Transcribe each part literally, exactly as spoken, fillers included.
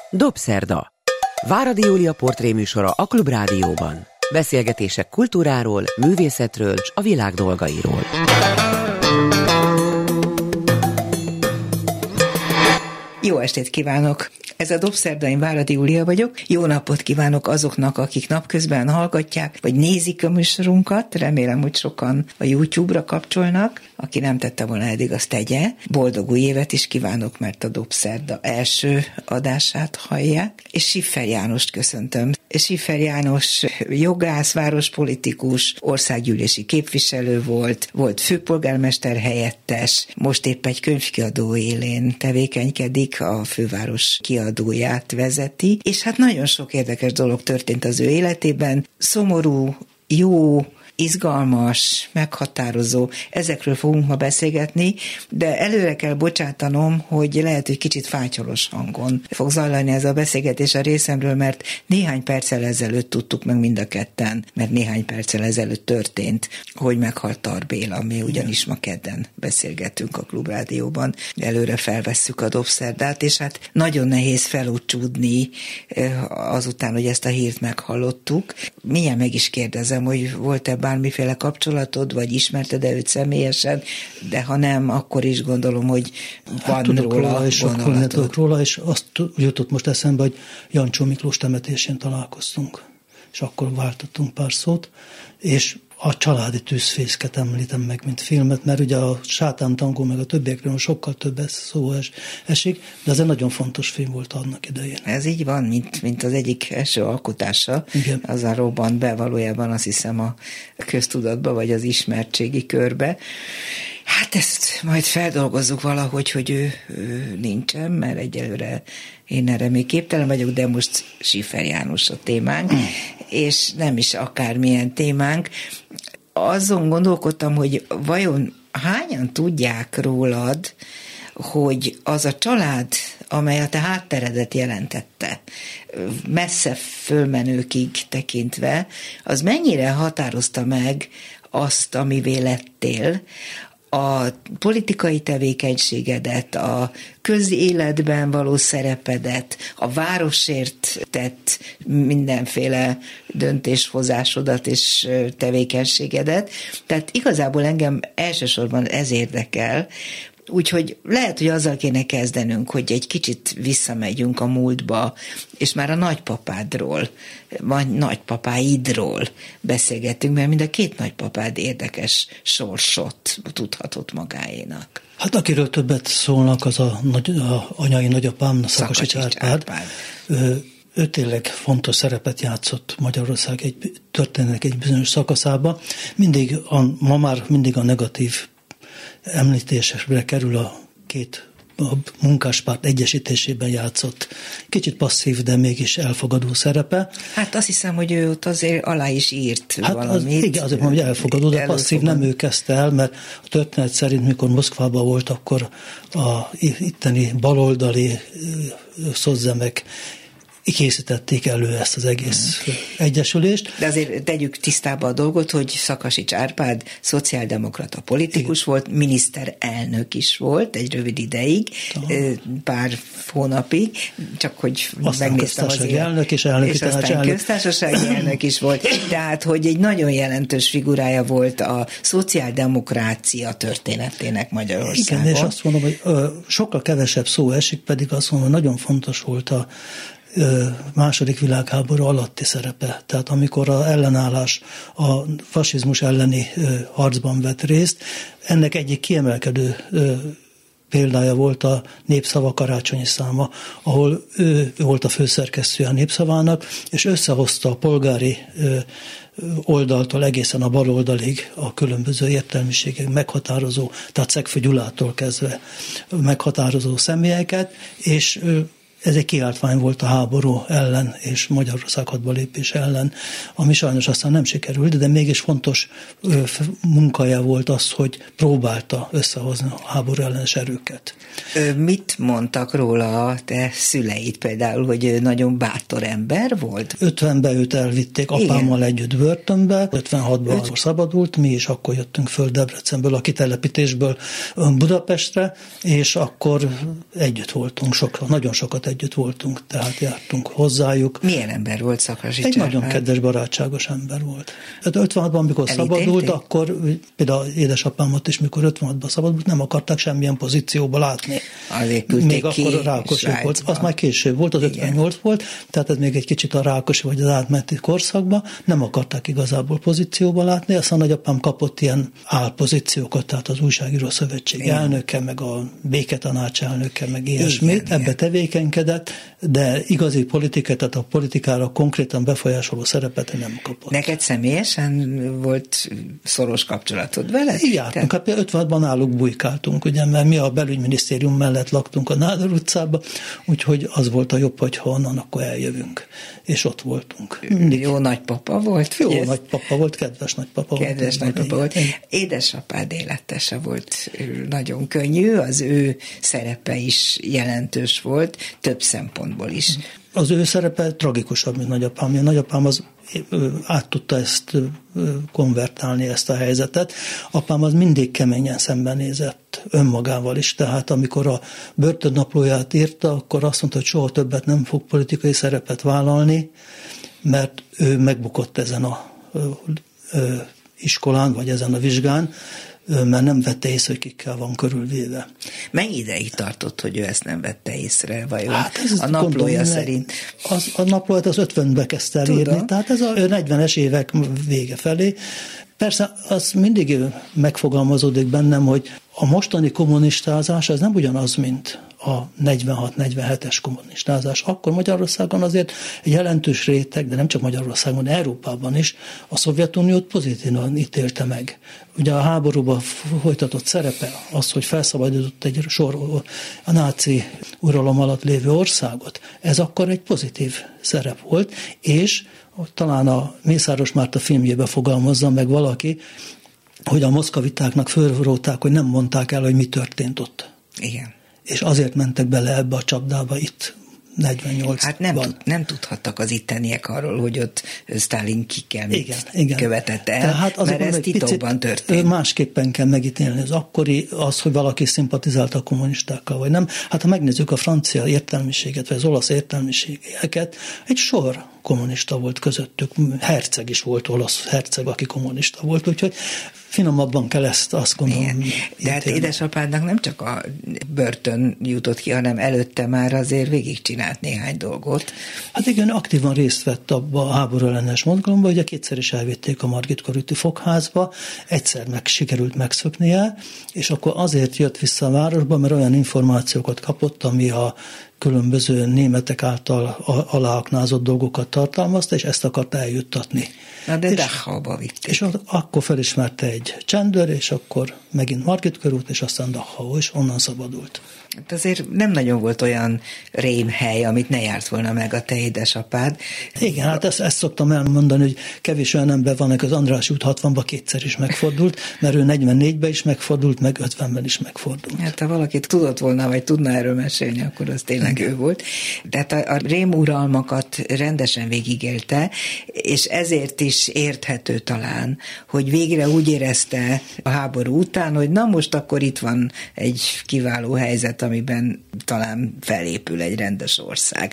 Dobszerda. Váradi Júlia portréműsora a Klubrádióban. Beszélgetések kultúráról, művészetről s a világ dolgairól. Jó estét kívánok! Ez a Dobszerda, én Váradi Júlia vagyok. Jó napot kívánok azoknak, akik napközben hallgatják, vagy nézik a műsorunkat. Remélem, hogy sokan a YouTube-ra kapcsolnak. Aki nem tette volna eddig, azt tegye. Boldog új évet is kívánok, mert a Dobszerda első adását hallják. És Schiffer Jánost köszöntöm. Schiffer János jogász, várospolitikus, országgyűlési képviselő volt, volt főpolgármester helyettes, most épp egy könyvkiadó élén tevékenykedik, a főváros kiadóját vezeti, és hát nagyon sok érdekes dolog történt az ő életében. Szomorú, jó, izgalmas, meghatározó, ezekről fogunk ma beszélgetni, de előre kell bocsátanom, hogy lehet, hogy kicsit fátyolos hangon fog zajlani ez a beszélgetés a részemről, mert néhány perccel ezelőtt tudtuk meg mind a ketten, mert néhány perccel ezelőtt történt, hogy meghalt Tar Béla, mi ugyanis ma kedden beszélgetünk a Klubrádióban, előre felvesszük a Dobszerdát, és hát nagyon nehéz felúcsúdni azután, hogy ezt a hírt meghallottuk. Milyen meg is kérdezem, hogy volt-e bármiféle kapcsolatod, vagy ismerted-e őt személyesen, de ha nem, akkor is gondolom, hogy van hát, róla, róla és gondolatod. róla, és azt jutott most eszembe, hogy Jancsó Miklós temetésén találkoztunk, és akkor váltottunk pár szót, és a Családi tűzfészket említem meg, mint filmet, mert ugye a Sátántangó meg a többiekről sokkal több szó es, esik, de ez egy nagyon fontos film volt annak idején. Ez így van, mint, mint az egyik első alkotása. Igen. Azzal robbant be valójában, azt hiszem, a köztudatba, vagy az ismertségi körbe. Hát ezt majd feldolgozzuk valahogy, hogy ő, ő nincsen, mert egyelőre én erre még képtelen vagyok, de most Schiffer János a témánk, mm. és nem is akármilyen témánk. Azon gondolkodtam, hogy vajon hányan tudják rólad, hogy az a család, amely a te hátteredet jelentette, messze fölmenőkig tekintve, az mennyire határozta meg azt, amivé lettél, a politikai tevékenységedet, a közéletben való szerepedet, a városért tett mindenféle döntéshozásodat és tevékenységedet. Tehát igazából engem elsősorban ez érdekel, úgyhogy lehet, hogy azzal kéne kezdenünk, hogy egy kicsit visszamegyünk a múltba, és már a nagypapádról, vagy nagypapáidról beszélgettünk, mert mind a két nagypapád érdekes sorsot tudhatott magáénak. Hát akiről többet szólnak, az a, nagy, a anyai nagyapám, a Szakasics Árpád. Ő, ő tényleg fontos szerepet játszott Magyarország egy történetnek egy bizonyos szakaszában. Mindig a, ma már mindig a negatív említésre kerül a két a munkáspárt egyesítésében játszott kicsit passzív, de mégis elfogadó szerepe. Hát azt hiszem, hogy ő ott azért alá is írt hát valamit. Az, igen, azért mondom, hogy elfogadó, de passzív nem ő kezdte el, mert a történet szerint, mikor Moszkvában volt, akkor a itteni baloldali szocdemek készítették elő ezt az egész hmm. egyesülést. De azért tegyük tisztába a dolgot, hogy Szakasics Árpád szociáldemokrata politikus igen. volt, miniszterelnök is volt egy rövid ideig, Aha. pár hónapig, csak hogy aztán megnéztem az élet. elnök és elnök és aztán elnök. köztársasági elnök is volt. Tehát, hogy egy nagyon jelentős figurája volt a szociáldemokrácia történetének Magyarországon. Igen, és azt mondom, hogy ö, sokkal kevesebb szó esik, pedig azt mondom, hogy nagyon fontos volt a második világháború alatti szerepe. Tehát amikor az ellenállás a fasizmus elleni harcban vett részt, ennek egyik kiemelkedő példája volt a Népszava karácsonyi száma, ahol ő volt a főszerkesztője a Népszavának, és összehozta a polgári oldaltól egészen a baloldalig a különböző értelmiségek meghatározó, tehát Szegfő Gyulától kezdve meghatározó személyeket, és ez egy kiáltvány volt a háború ellen és Magyarország hadba lépés ellen, ami sajnos aztán nem sikerült, de mégis fontos munkája volt az, hogy próbálta összehozni a háború ellenes erőket. Mit mondtak róla a te szüleid például, hogy ő nagyon bátor ember volt? ötvenben őt elvitték apámmal Igen. együtt börtönbe, ötvenhatban Öt... szabadult, mi is akkor jöttünk föl Debrecenből, a kitelepítésből Budapestre, és akkor együtt voltunk, sok, nagyon sokat együtt együtt voltunk, tehát jártunk hozzájuk. Milyen ember volt Szakrasi Egy Cserhály? nagyon kedves, barátságos ember volt. Hát ötvenhatban, amikor szabadult, akkor például édesapámat is, mikor ötvenhatban szabadult, nem akarták semmilyen pozícióba látni. Még ki, akkor a Rákosi volt. Az már később volt, az igen. ötvennyolc volt, tehát ez még egy kicsit a Rákosi vagy az átmeneti korszakban, nem akarták igazából pozícióba látni, aztán nagyapám kapott ilyen álpozíciókat, tehát az Újságíró Szövetség igen. elnöke, meg a béketanács elnöke, meg ilyesmit, ebbe igen. tevékenykedett, de igazi politikát, tehát a politikára konkrétan befolyásoló szerepet nem kapott. Neked személyesen volt szoros kapcsolatod vele? Jártunk, hát ötvenhatban náluk bujkáltunk, ugye, mert mi a belügyminisztérium mellett laktunk a Nádor utcába, úgyhogy az volt a jobb, hogy ha onnan, akkor eljövünk. És ott voltunk. Mindig. Jó nagypapa volt? Jó ez? Nagypapa volt, kedves nagypapa kedves volt. Kedves nagypapa volt. Édesapád életese volt nagyon könnyű, az ő szerepe is jelentős volt, több szempontból is. Az ő szerepe tragikusabb, mint nagyapám. A nagyapám az át tudta ezt konvertálni, ezt a helyzetet. Apám az mindig keményen szembenézett önmagával is, tehát amikor a börtönnaplóját írta, akkor azt mondta, hogy soha többet nem fog politikai szerepet vállalni, mert ő megbukott ezen a iskolán, vagy ezen a vizsgán, mert nem vette észre, hogy kikkel van körülvéve. Mennyi ideig tartott, hogy ő ezt nem vette észre, vajon? Hát a naplója gondolom, szerint? Az, a naplóját az ötvenbe kezdte el írni, tehát ez a negyvenes évek vége felé. Persze az mindig megfogalmazódik bennem, hogy a mostani kommunistázás az nem ugyanaz, mint a negyvenhat negyvenhetes kommunistázás. Akkor Magyarországon azért egy jelentős réteg, de nem csak Magyarországon, Európában is a Szovjetuniót pozitívan ítélte meg. Ugye a háborúban folytatott szerepe az, hogy felszabadított egy sor a náci uralom alatt lévő országot, ez akkor egy pozitív szerep volt, és talán a Mészáros Márta filmjébe fogalmazza meg valaki, hogy a moszkvitáknak fölróták, hogy nem mondták el, hogy mi történt ott. Igen. És azért mentek bele ebbe a csapdába itt negyvennyolcban. Hát nem, tud, nem tudhattak az itteniek arról, hogy ott Sztálin kikkel igen, igen. követett el, Tehát mert ez titokban történt. Másképpen kell megítélni az akkori, az, hogy valaki szimpatizált a kommunistákkal, vagy nem. Hát ha megnézzük a francia értelmiséget, vagy az olasz értelmiségeket, egy sor kommunista volt közöttük, herceg is volt, olasz herceg, aki kommunista volt, úgyhogy finomabban kell ezt, azt gondolom. De hát édesapádnak nem csak a börtön jutott ki, hanem előtte már azért végigcsinált néhány dolgot. Hát igen, aktívan részt vett abba a háború ellenes mozgalomba, ugye kétszer is elvitték a Margit körúti fogházba, egyszer meg sikerült megszöknie, és akkor azért jött vissza a városba, mert olyan információkat kapott, ami a különböző németek által aláaknázott dolgokat tartalmazta, és ezt akarta eljuttatni. Na de Dachauba vitték. És akkor felismerte egy csendőr, és akkor megint Margit körút, és aztán Dachau, és onnan szabadult. Hát azért nem nagyon volt olyan rémhely, amit ne járt volna meg a te édesapád. Igen, hát ezt, ezt szoktam elmondani, hogy kevés olyan ember van, aki az András út hatvanban kétszer is megfordult, mert ő negyvennégyben is megfordult, meg ötvenben is megfordult. Hát ha valakit tudott volna, vagy tudna erről mesélni, akkor az tényleg igen. ő volt. Tehát a, a rémuralmakat rendesen végigélte, és ezért is érthető talán, hogy végre úgy érezte a háború után, hogy na most akkor itt van egy kiváló helyzet, amiben talán felépül egy rendes ország.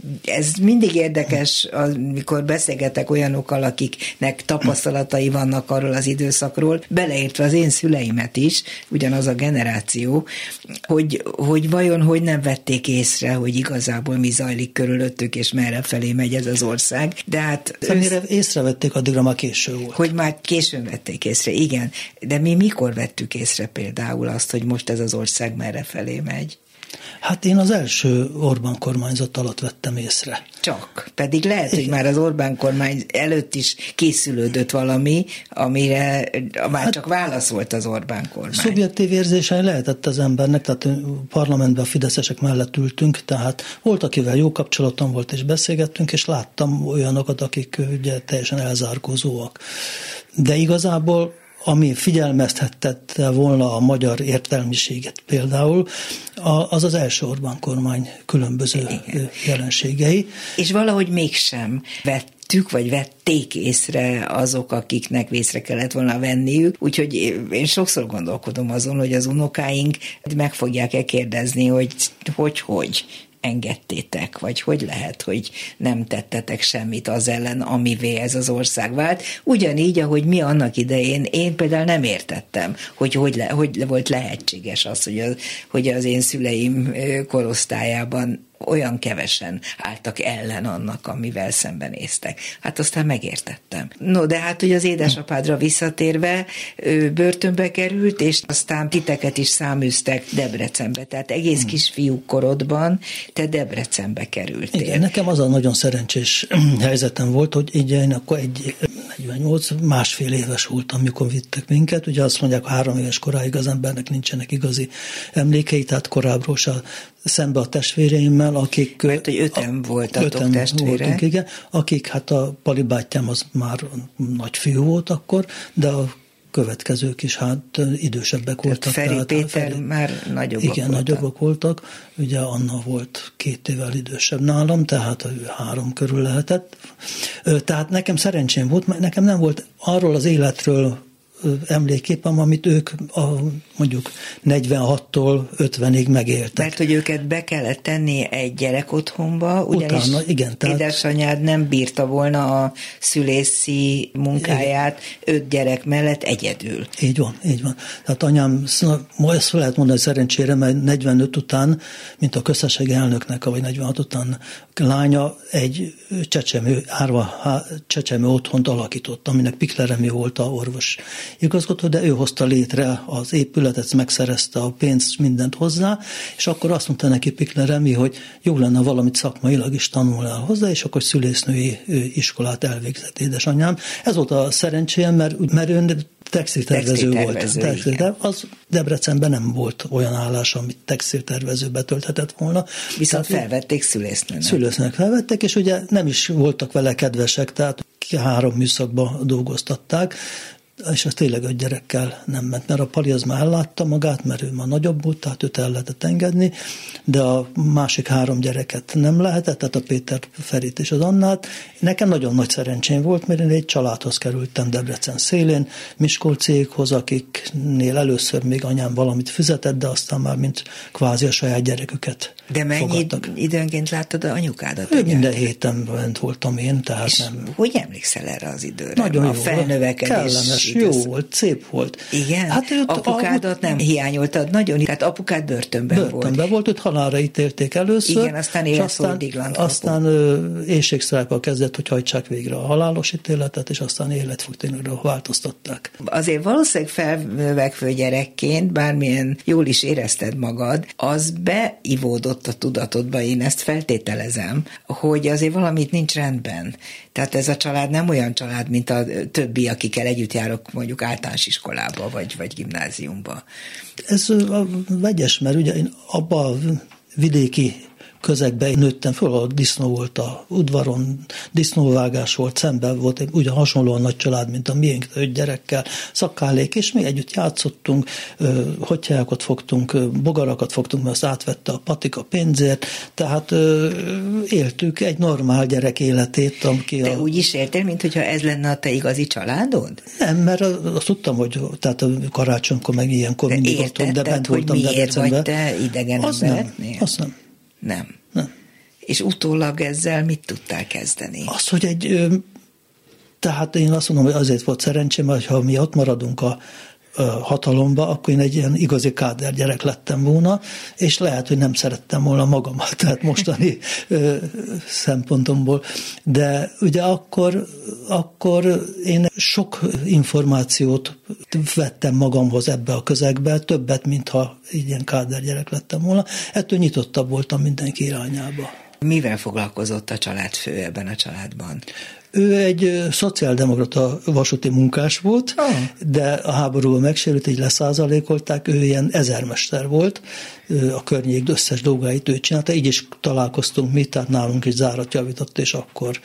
Ez mindig érdekes, amikor beszélgetek olyanokkal, akiknek tapasztalatai vannak arról az időszakról, beleértve az én szüleimet is, ugyanaz a generáció, hogy, hogy vajon hogy nem vették észre, hogy igazából mi zajlik körülöttük, és merre felé megy ez az ország. De hát... Amire észrevették, addigra már késő volt. Hogy már későn vették észre, igen. De mi mikor vettük észre például azt, hogy most ez az ország merre felé megy? Hát én az első Orbán kormányzat alatt vettem észre. Csak. Pedig lehet, igen. hogy már az Orbán kormány előtt is készülődött valami, amire már hát, csak válasz volt az Orbán kormány. Szubjektív érzései lehetett az embernek, tehát parlamentben a fideszesek mellett ültünk, tehát volt, akivel jó kapcsolatom volt, és beszélgettünk, és láttam olyanokat, akik ugye teljesen elzárkózóak. De igazából ami figyelmeztette volna a magyar értelmiséget például, az az első Orbán kormány különböző igen. jelenségei. És valahogy mégsem vettük, vagy vették észre azok, akiknek vészre kellett volna venniük. Úgyhogy én sokszor gondolkodom azon, hogy az unokáink meg fogják-e kérdezni, hogy hogy-hogy. engedtétek, vagy hogy lehet, hogy nem tettetek semmit az ellen, amivé ez az ország vált. Ugyanígy, ahogy mi annak idején, én például nem értettem, hogy hogy, le, hogy volt lehetséges az, hogy az, hogy az én szüleim korosztályában olyan kevesen álltak ellen annak, amivel szembenéztek. Hát aztán megértettem. No, de hát, hogy az édesapádra visszatérve, ő börtönbe került, és aztán titeket is száműztek Debrecenbe. Tehát egész kisfiú korodban te Debrecenbe kerültél. Igen, nekem az a nagyon szerencsés helyzetem volt, hogy így én akkor egy negyvennyolc, másfél éves voltam, amikor vittek minket. Ugye azt mondják, három éves koráig az embernek nincsenek igazi emlékei, tehát korábbról se szembe a testvéreimmel, akik... Mert, hogy öten voltatok testvérek. Voltunk, igen, akik, hát a Pali bátyám az már nagy fiú volt akkor, de a következők is hát idősebbek tehát voltak. Feri tehát Péter Feri, már nagyobbak igen, voltak. nagyobbak voltak. Ugye Anna volt két évvel idősebb nálam, tehát ő három körül lehetett. Tehát nekem szerencsém volt, mert nekem nem volt arról az életről emlékképem, amit ők a, mondjuk negyvenhattól ötvenig megéltek. Mert hogy őket be kellett tenni egy gyerekotthonba, ugyanis Utána, igen, tehát... édesanyád nem bírta volna a szülészi munkáját igen. öt gyerek mellett egyedül. Így van, így van. Tehát anyám, ma ezt lehet mondani szerencsére, mert negyvenöt után, mint a köztársasági elnöknek, vagy negyvenhat után lánya egy csecsemő, árva csecsemő otthont alakított, aminek Pikler Remi volt a orvos igazgató, de ő hozta létre az épületet, megszerezte a pénzt, mindent hozzá, és akkor azt mondta neki Pikler Remi, hogy jó lenne valamit szakmailag is tanulnál hozzá, és akkor szülésznői iskolát elvégzett édesanyám. Ez volt a szerencsém, mert, mert ő textiltervező volt. Textil, de az Debrecenben nem volt olyan állás, amit textiltervezőbe tölthetett volna. Viszont tehát, felvették szülésznőnek. Szülésznőnek felvettek, és ugye nem is voltak vele kedvesek, tehát három műszakban dolgoztatták, és az tényleg öt gyerekkel nem ment, mert a Pali az már ellátta magát, mert ő már nagyobb volt, tehát őt el lehetett engedni, de a másik három gyereket nem lehetett, tehát a Péter, Ferit és az Annát. Nekem nagyon nagy szerencsém volt, mert én egy családhoz kerültem Debrecen szélén, Miskolciékhoz, akiknél először még anyám valamit fizetett, de aztán már mint kvázi a saját gyereküket De mennyi fogadtak. időnként láttad a anyukádat? Ő minden héten bent voltam én, tehát és nem... hogy emlékszel erre az időre? Nagyon a jó, felnövekedés. Kellemes, jó volt, szép volt. Igen? Hát őt apukádat a... nem hiányoltad nagyon, tehát apukád börtönben, börtönben volt. Börtönben volt, őt halálra ítélték először. Igen, aztán életfogytiglant kapott. Aztán éhségsztrájkkal kezdett, hogy hajtsák végre a halálos ítéletet, és aztán életfogytiglanra változtatták. Azért valószínűleg felnövekvő gyerekként, bármilyen jól is érezted magad, az beivódott a tudatodba, én ezt feltételezem, hogy azért valamit nincs rendben. Tehát ez a család nem olyan család, mint a többi, akikkel együtt járok mondjuk általános iskolába, vagy, vagy gimnáziumba. Ez vegyes, mert ugye én abban a vidéki közegben nőttem föl, ahol disznó volt a udvaron, disznóvágás volt, szemben volt, ugye hasonlóan nagy család, mint a miénk, öt gyerekkel, szakállék, és mi együtt játszottunk, hotyákat fogtunk, bogarakat fogtunk, mert azt átvette a patika pénzért, tehát éltük egy normál gyerek életét. Aki Te a... úgy is éltél, mint hogyha ez lenne a te igazi családod? Nem, mert azt tudtam, hogy tehát karácsonykor meg ilyenkor mindig voltunk, de bent voltam Debrecenben. Hogy miért vagy te idegen azt embernél? Nem, azt nem. Nem. Nem. És utólag ezzel mit tudtál kezdeni? Az, hogy egy, tehát én azt mondom, hogy azért volt szerencsém, hogy ha mi ott maradunk a hatalomba, akkor én egy ilyen igazi káder gyerek lettem volna, és lehet, hogy nem szerettem volna magamat, tehát mostani szempontomból. De ugye akkor, akkor én sok információt vettem magamhoz ebbe a közegbe, többet, mintha ilyen káder gyerek lettem volna. Ettől nyitottabb voltam mindenki irányába. Mivel foglalkozott a családfő ebben a családban? Ő egy szociáldemokrata vasúti munkás volt, ah. de a háborúban megsérült, így leszázalékolták, ő ilyen ezermester volt, a környék összes dolgait ő csinálta, így is találkoztunk mi, tehát nálunk is zárat javított, és akkor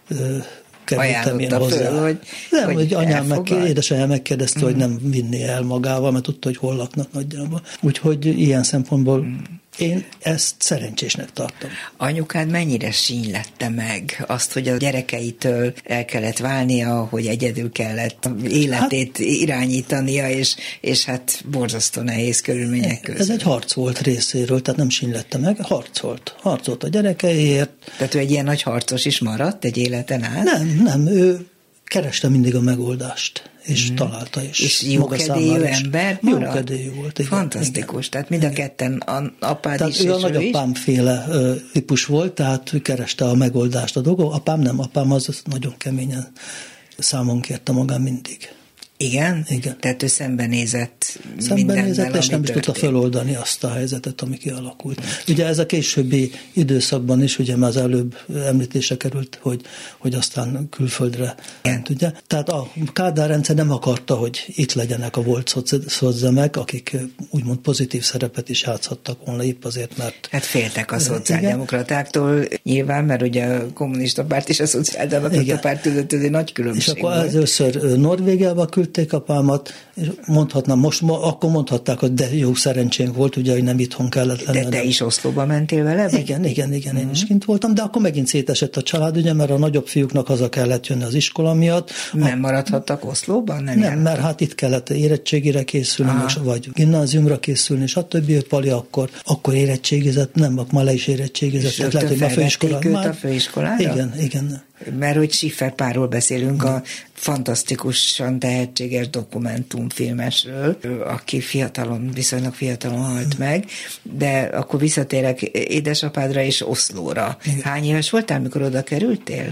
kerültem én hozzá. Föl, hogy, nem, hogy, hogy anyám meg, édesanyám megkérdezte, mm. hogy nem vinné el magával, mert tudta, hogy hol laknak nagyjából. Úgyhogy ilyen szempontból mm. Én ezt szerencsésnek tartom. Anyukád mennyire sínylette meg azt, hogy a gyerekeitől el kellett válnia, hogy egyedül kellett életét hát, irányítania, és, és hát borzasztó nehéz körülmények között. Ez egy harc volt részéről, tehát nem sínylette meg, harcolt. Harcolt a gyerekeiért. Tehát ő egy ilyen nagy harcos is maradt egy életen át? Nem, nem, ő kereste mindig a megoldást, és mm. találta is. És jókedélyű ember maradt? Jókedélyű volt. Igen, fantasztikus, igen. Tehát mind a ketten, a apád tehát is, ő és a nagyapámféle típus volt, tehát ő kereste a megoldást a dolgok. Apám nem, apám az nagyon keményen számon kérte magán mindig. Igen? Igen. Tehát ő szembenézett Szembenézett, és nem is történt. tudta feloldani azt a helyzetet, ami kialakult. Ugye ez a későbbi időszakban is, ugye már az előbb említése került, hogy, hogy aztán külföldre ment, ugye? Tehát a Kádár rendszer nem akarta, hogy itt legyenek a volt szocdemek, akik úgymond pozitív szerepet is játszhattak volna épp azért, mert... Hát féltek a szociáldemokratáktól nyilván, mert ugye a kommunista párt és a szociáldemokrata párt között ez egy nagy különbség. És akkor először Norvégiába küldték apámat, és mondhatnám, most akkor mondhatták, hogy de jó szerencsénk volt, ugye, hogy nem itthon kellett lenni. De te is Oszlóba mentél vele? Vagy? Igen, igen, igen, én mm. is kint voltam, de akkor megint szétesett a család, ugye, mert a nagyobb fiúknak haza kellett jönni az iskola miatt. Nem a... maradhattak Oszlóban? Nem, nem mert hát itt kellett érettségire készülni, most, vagy gimnáziumra készülni, stb. Pali akkor, akkor érettségizett, nem, akkor már le is érettségizett. És lehet, hogy a főiskolára? Már... a főiskolára? Igen, igen. Mert hogy Schiffer-párról beszélünk, a fantasztikusan tehetséges dokumentumfilmesről, aki fiatalon, viszonylag fiatalon halt meg, de akkor visszatérek édesapádra és Oszlóra. Hány éves voltál, mikor oda kerültél?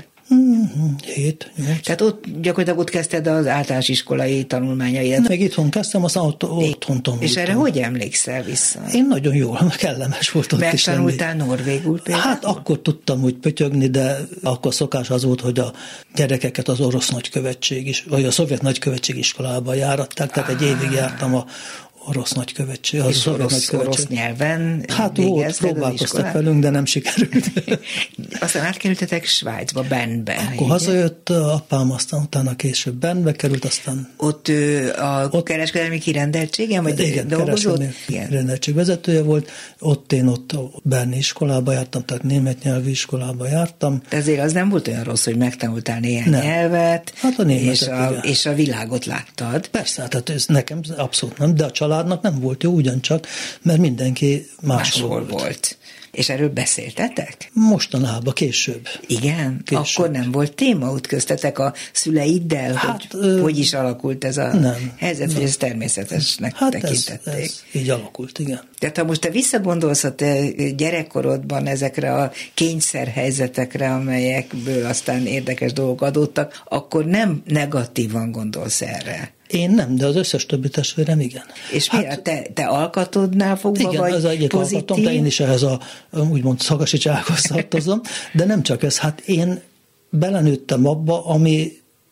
Hét, nyolc. Tehát ott gyakorlatilag ott kezdted az általános iskolai tanulmányaidat. Meg itthon kezdtem, aztán ott, otthon tanultam. És erre hogy emlékszel vissza? Én nagyon jól, kellemes volt ott is lenni. Megtanultál norvégul például? Hát akkor tudtam úgy pötyögni, de akkor szokás az volt, hogy a gyerekeket az orosz nagykövetség is, vagy a szovjet nagykövetség iskolába járatták, tehát egy évig jártam a orosz nagykövetség. Az és orosz, nagykövetség. Orosz nyelven hát volt, próbálkoztak velünk, de nem sikerült. Aztán átkerültetek Svájcba, Bernbe. Akkor igen? Hazajött apám, aztán utána később Bernbe került, aztán... Ott a ott, kereskedelmi kirendeltségen, vagy igen, dolgozott? Igen, kirendeltség vezetője volt. Ott én ott a berni iskolába jártam, tehát német nyelvű iskolába jártam. De azért az nem volt olyan rossz, hogy megtanultál néhány nem. nyelvet, hát a németet, és, a, és a világot láttad. Persze, tehát ez nekem abszolút nem, de a családnak nem volt jó ugyancsak, mert mindenki máshol, máshol volt. volt. És erről beszéltetek? Mostanában, később. Igen? Később. Akkor nem volt téma út köztetek a szüleiddel, hát, hogy ö... hogy is alakult ez a nem, helyzet, nem. Hogy ez természetesnek hát tekintették? Ez, ez így alakult, igen. Tehát ha most te visszagondolsz a te gyerekkorodban ezekre a kényszerhelyzetekre, amelyekből aztán érdekes dolgok adódtak, akkor nem negatívan gondolsz erre. Én nem, de az összes többi testvérem igen. És hát, mi a te, te alkatodnál fogva igen, vagy ez egyik pozitív? Alkatom, de én is ehhez a úgymond Szakasics-ághoz tartozom, de nem csak ez, hát én belenőttem abba, ami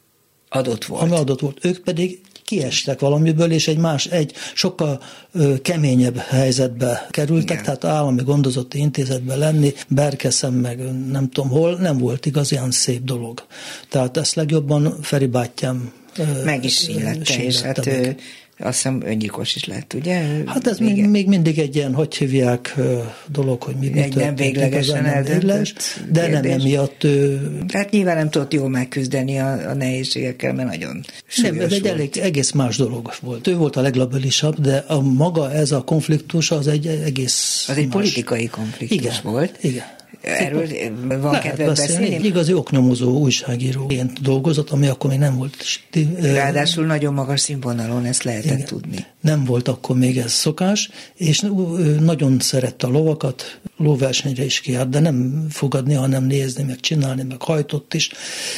adott volt. Ami adott volt. Ők pedig kiestek valamiből, és egy más, egy sokkal ö, keményebb helyzetbe kerültek, igen. Tehát állami gondozotti intézetbe lenni, Berkeszem meg nem tudom hol, nem volt igazán szép dolog. Tehát ezt legjobban Feri bátyám meg is sínlette, és hát ő, azt hiszem öngyilkos is lett, ugye? Hát ez még, még mindig egy ilyen, hogy hívják dolog, hogy mi, mi egy nem véglegesen eldöntött de kérdés. Nem emiatt ő... Hát nyilván nem tudott jól megküzdeni a, a nehézségekkel, mert nagyon súlyos nem, ez egy elég, egész más dolog volt. Ő volt a leglabilisabb, de a maga ez a konfliktus az egy egész Az egy más. Politikai konfliktus igen, volt. Igen. Erről van kedved beszélni? Egy igazi oknyomozó újságíróként dolgozott, ami akkor még nem volt. Ráadásul nagyon magas színvonalon, ezt lehetett igen. tudni. Nem volt akkor még ez szokás, és nagyon szerette a lovakat, lóversenyre is kiárt, de nem fogadni, hanem nézni, meg csinálni, meg hajtott is,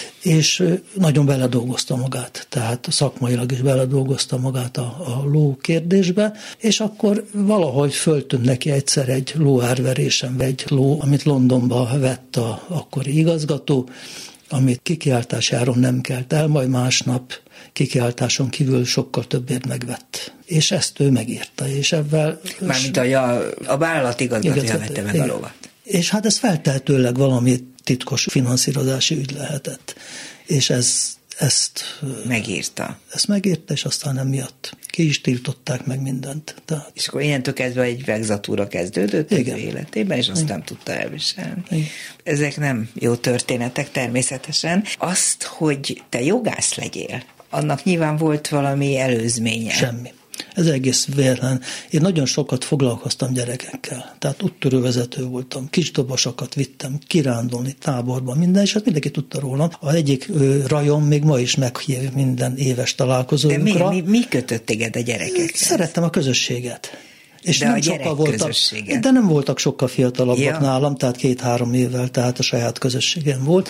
és nagyon beledolgozta magát, tehát szakmailag is beledolgozta magát a, a ló kérdésbe, és akkor valahogy föltűnt neki egyszer egy lóárverésen, egy ló, amit Londonba vett a akkori igazgató, amit kikiáltásáron nem kelt el, majd másnap kikiáltáson kívül sokkal többért megvett. És ezt ő megírta, és ebben... Mármint a, a vállalatigazgatója vette meg a lovat. És hát ez feltehetőleg valami titkos finanszírozási ügy lehetett. És ez ezt megírta. Ezt megírta, és aztán emiatt ki is tiltották meg mindent. Tehát... És akkor ilyentől kezdve egy vegzatúra kezdődött az ő életében, és azt Igen. nem tudta elviselni. Igen. Ezek nem jó történetek természetesen. Azt, hogy te jogász legyél, annak nyilván volt valami előzménye. Semmi. Ez egész véletlen. Én nagyon sokat foglalkoztam gyerekekkel. Tehát úttörővezető voltam, kis dobosokat vittem kirándulni táborban, minden, és hát mindenki tudta rólam. A egyik rajon még ma is meghív minden éves találkozóinkra. De mi, mi, mi kötött téged a gyerekekhez? Szerettem a közösséget. És de nem a gyerek voltak, közössége. De nem voltak sokkal fiatalabbak ja. nálam, tehát két-három évvel, tehát a saját közösségem volt.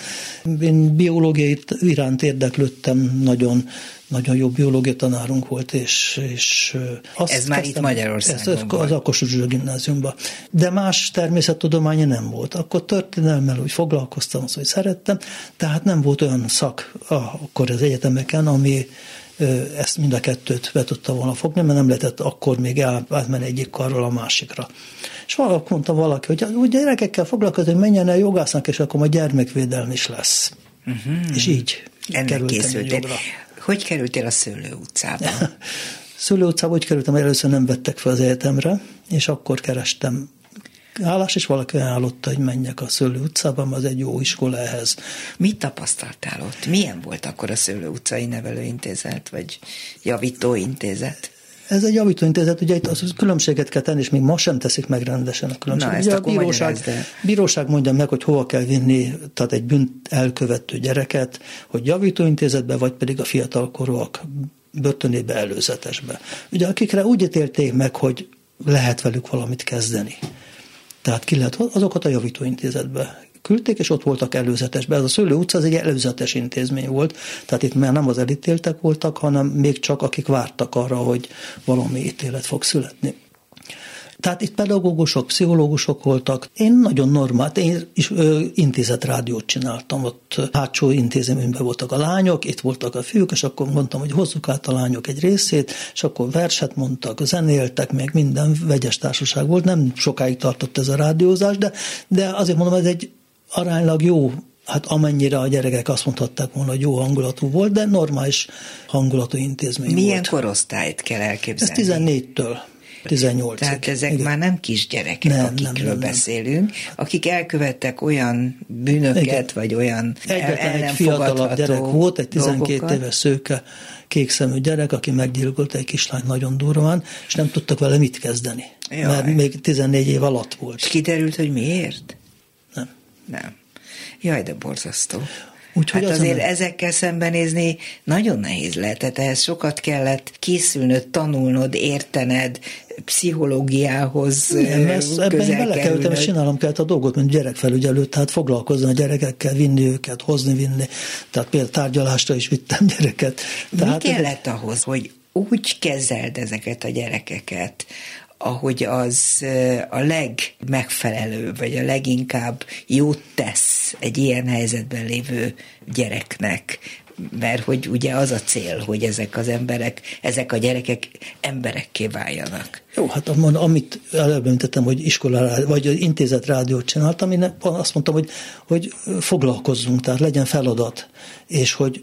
Én biológiai iránt érdeklődtem, nagyon, nagyon jó biológia tanárunk volt, és, és azt ez már itt Magyarországon ez az Alkos Zsuzsa gimnáziumban. De más természettudományi nem volt. Akkor történelmmel úgy foglalkoztam, azt, hogy szerettem, tehát nem volt olyan szak akkor az egyetemeken, ami ezt mind a kettőt be tudta volna fogni, mert nem lehetett akkor még átmenni egyik karról a másikra. És valaki mondta valaki, hogy úgy gyerekekkel foglalkozni, hogy menjen el jogásznak, és akkor a gyermekvédelem is lesz. Uh-huh. És így kerültem a jogra. Hogy kerültél a Szőlő utcába? Szőlő utcába úgy kerültem, először nem vettek fel az egyetemre, és akkor kerestem állás, és valaki ajánlotta, hogy menjek a Szőlő utcában, az egy jó iskola ehhez. Mit tapasztaltál ott? Milyen volt akkor a Szőlő utcai nevelőintézet, vagy javítóintézet? Ez egy javítóintézet, ugye itt az különbséget kell tenni, és még ma sem teszik meg rendesen a különbséget. Na, ugye a bíróság, de... bíróság mondja meg, hogy hova kell vinni, tehát egy bűnt elkövető gyereket, hogy javítóintézetbe, vagy pedig a fiatalkorúak börtönébe, előzetesbe. Ugye akikre úgy ítélték meg, hogy lehet velük valamit kezdeni. Tehát ki lehet, azokat a javítóintézetbe küldték, és ott voltak előzetesben. Ez a Szőlő utca, ez egy előzetes intézmény volt, tehát itt már nem az elítéltek voltak, hanem még csak akik vártak arra, hogy valami ítélet fog születni. Tehát itt pedagógusok, pszichológusok voltak. Én nagyon normál, én is ö, intézetrádiót csináltam, ott hátsó intézményben voltak a lányok, itt voltak a fiúk, és akkor mondtam, hogy hozzuk át a lányok egy részét, és akkor verset mondtak, zenéltek, még minden vegyes társaság volt, nem sokáig tartott ez a rádiózás, de, de azért mondom, ez egy aránylag jó, hát amennyire a gyerekek azt mondhatták volna, hogy jó hangulatú volt, de normális hangulatú intézmény Milyen volt. Milyen korosztályt kell elképzelni? Ez tizennégytől tizennyolcig. Tehát ezek igen. már nem kisgyerekek, nem, akikről nem, nem, beszélünk, akik elkövettek olyan bűnöket, igen. vagy olyan egyetlen egy fiatalabb gyerek volt, egy tizenkét dolgokat. Éves szőke, kékszemű gyerek, aki meggyilkolt egy kislányt nagyon durván, és nem tudtak vele mit kezdeni. Jaj. Mert még tizennégy év alatt volt. És kiderült, hogy miért? Nem. Nem. Jaj, de borzasztó. Úgyhogy hát az azért nem... ezekkel szembenézni nagyon nehéz lehetett, ehhez sokat kellett készülnöd, tanulnod, értened, pszichológiához nem, ezt, ebben belekerültem, és csinálom kellett a dolgot, mint gyerekfelügyelő, tehát foglalkozni a gyerekekkel, vinni őket, hozni, vinni, tehát például tárgyalásra is vittem gyereket. Tehát mi kellett ahhoz, hogy úgy kezeld ezeket a gyerekeket, ahogy az a legmegfelelőbb, vagy a leginkább jót tesz egy ilyen helyzetben lévő gyereknek, mert hogy ugye az a cél, hogy ezek az emberek, ezek a gyerekek emberekké váljanak. Jó, hát amit előbb említettem, hogy iskolára, vagy intézetrádiót csináltam, én azt mondtam, hogy, hogy foglalkozzunk, tehát legyen feladat, és hogy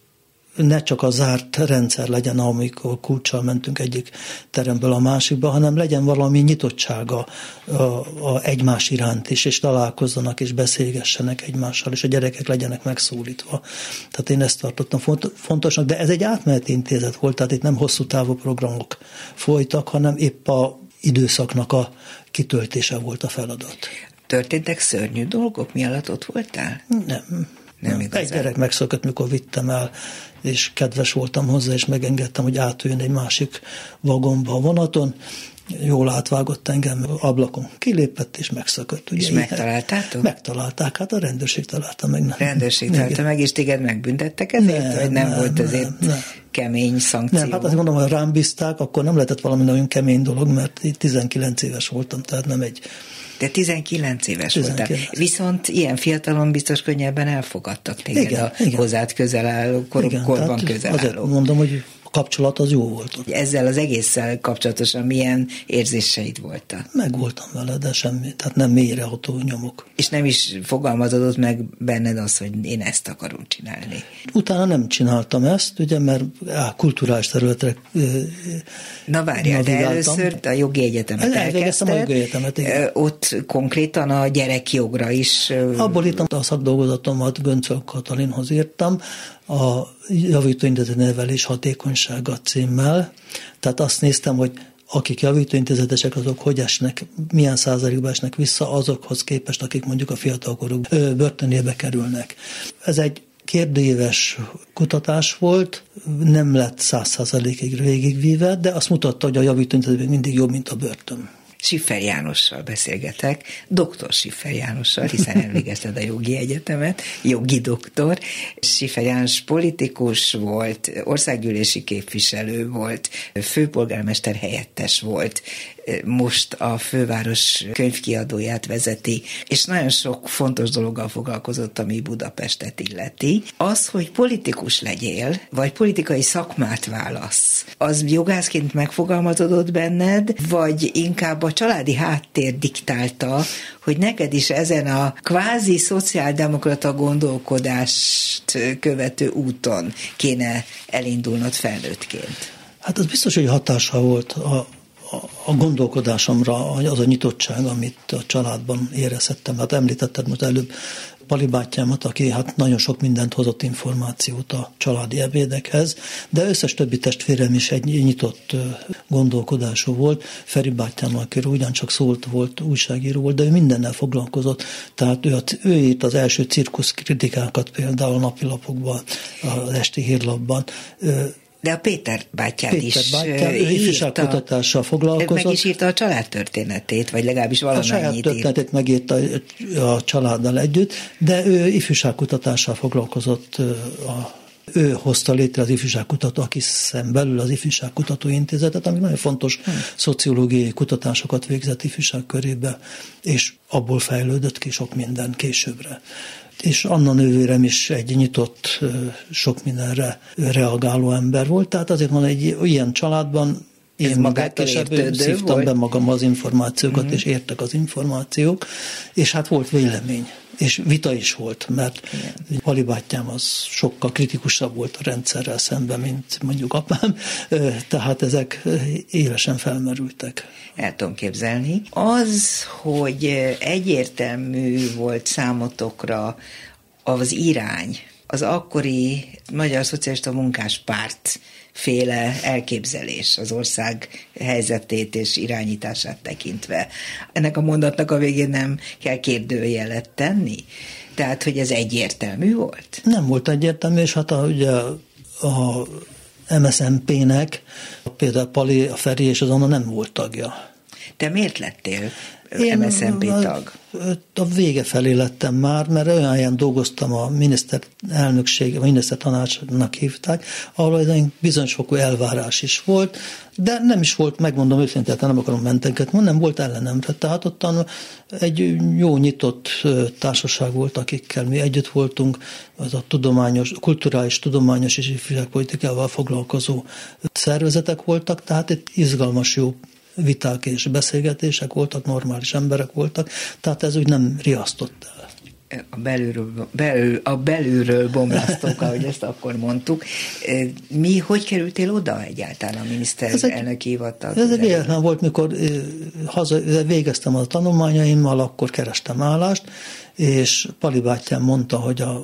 ne csak a zárt rendszer legyen, amikor kulccsal mentünk egyik teremből a másikba, hanem legyen valami nyitottsága a, a egymás iránt is, és találkozzanak, és beszélgessenek egymással, és a gyerekek legyenek megszólítva. Tehát én ezt tartottam fontosnak, de ez egy átmeneti intézet volt, tehát itt nem hosszú távú programok folytak, hanem épp a időszaknak a kitöltése volt a feladat. Történtek szörnyű dolgok, mi alatt ott voltál? Nem. Nem Egy gyerek megszökött, mikor vittem el, és kedves voltam hozzá, és megengedtem, hogy átüljön egy másik vagomba a vonaton. Jól átvágott engem, ablakon kilépett, és megszökött. Ugye, és megtaláltátok? Megtalálták, hát a rendőrség találta meg. Nem. Rendőrség találta meg, és téged megbüntettek ezért? Nem, vagy nem, nem volt ezért nem, nem. kemény szankció? Nem, hát azt mondom, hogy rám bízták, akkor nem lehetett valami nagyon kemény dolog, mert tizenkilenc éves voltam, tehát nem egy... De tizenkilenc éves tizenkilenc voltál. Viszont ilyen fiatalon biztos könnyebben elfogadtak téged igen, a igen. hozzád közel álló, kor, igen, korban közel azért álló. Mondom, hogy kapcsolat az jó volt. Ezzel az egésszel kapcsolatosan milyen érzéseid voltak? Meg voltam vele, de semmi, tehát nem mélyreható nyomok. És nem is fogalmazódott meg benned az, hogy én ezt akarom csinálni? Utána nem csináltam ezt, ugye, mert á, kulturális területre Na várjál, de először a jogi egyetemet elkezdted. a jogi egyetemet, igen. Ott konkrétan a gyerekjogra is... Abból írtam a szakdolgozatomat, Göncöl Katalinhoz írtam, a javítóintézet nevelés hatékonysága címmel. Tehát azt néztem, hogy akik javítóintézetesek, azok hogy esnek, milyen százalékban esnek vissza azokhoz képest, akik mondjuk a fiatalkoruk börtönébe kerülnek. Ez egy kérdőíves kutatás volt, nem lett száz százalékig végigvíve, de azt mutatta, hogy a javítóintézetben mindig jobb, mint a börtön. Schiffer Jánossal beszélgetek, doktor Schiffer Jánossal, hiszen elvégezted a jogi egyetemet, jogi doktor. Schiffer János politikus volt, országgyűlési képviselő volt, főpolgármester helyettes volt, most a főváros könyvkiadóját vezeti, és nagyon sok fontos dologgal foglalkozott, ami Budapestet illeti. Az, hogy politikus legyél, vagy politikai szakmát válasz, az jogászként megfogalmazódott benned, vagy inkább a családi háttér diktálta, hogy neked is ezen a kvázi szociáldemokrata gondolkodást követő úton kéne elindulnod felnőttként? Hát az biztos, hogy hatással volt a a gondolkodásomra az a nyitottság, amit a családban érezhettem. Hát említetted most előbb Pali bátyámat, aki hát nagyon sok mindent hozott információt a családi ebédekhez, de összes többi testvérem is egy nyitott gondolkodású volt. Feri bátyám, aki ugyancsak szólt volt, újságíró volt, de ő mindennel foglalkozott. Tehát ő, ő írt az első cirkusz kritikákat például a napilapokban, az esti hírlapban. De a Péter bátyád Péter is bátyám, ő ifjúságkutatással foglalkozott. Meg is írta a családtörténetét, vagy legalábbis valamennyit írt. A saját történetét megírta a családdal együtt, de ő ifjúságkutatással foglalkozott. A, ő hozta létre az ifjúságkutató, aki szem belül az ifjúságkutató intézetet, ami nagyon fontos hmm. szociológiai kutatásokat végzett ifjúság körébe, és abból fejlődött ki sok minden későbbre. És Anna nővérem is egy nyitott, sok mindenre reagáló ember volt, tehát azért van egy ilyen családban, én magától szívtam be magam az információkat, mm. és értek az információk, és hát volt vélemény, és vita is volt, mert Pali bátyám az sokkal kritikusabb volt a rendszerrel szemben, mint mondjuk apám, tehát ezek élesen felmerültek. El tudom képzelni. Az, hogy egyértelmű volt számotokra az irány, az akkori Magyar Szocialista Munkáspárt féle elképzelés az ország helyzetét és irányítását tekintve. Ennek a mondatnak a végén nem kell kérdőjelet tenni? Tehát, hogy ez egyértelmű volt? Nem volt egyértelmű, és hát a, ugye a em es zé en pé-nek például Pali, a Feri és az Anna nem volt tagja. Te miért lettél em es zé en pé tag? A vége felé lettem már, mert olyan helyen dolgoztam a miniszterelnökség, a minisztertanácsnak hívták, ahol bizonyos fokú elvárás is volt, de nem is volt, megmondom őszintén, nem akarom mentenket mondani, nem volt ellenemre. Tehát ottan egy jó nyitott társaság volt, akikkel mi együtt voltunk, az a tudományos, kulturális, tudományos és ifjúságpolitikával foglalkozó szervezetek voltak, tehát egy izgalmas, jó viták és beszélgetések voltak, normális emberek voltak, tehát ez úgy nem riasztott el. A belülről, belül, a belülről bomlasztok, ahogy ezt akkor mondtuk. Mi, hogy kerültél oda egyáltalán a miniszterelnöki hivatal? Ez egy véletlen volt, mikor haza, végeztem a tanulmányaimmal, akkor kerestem állást, és Pali bátyám mondta, hogy a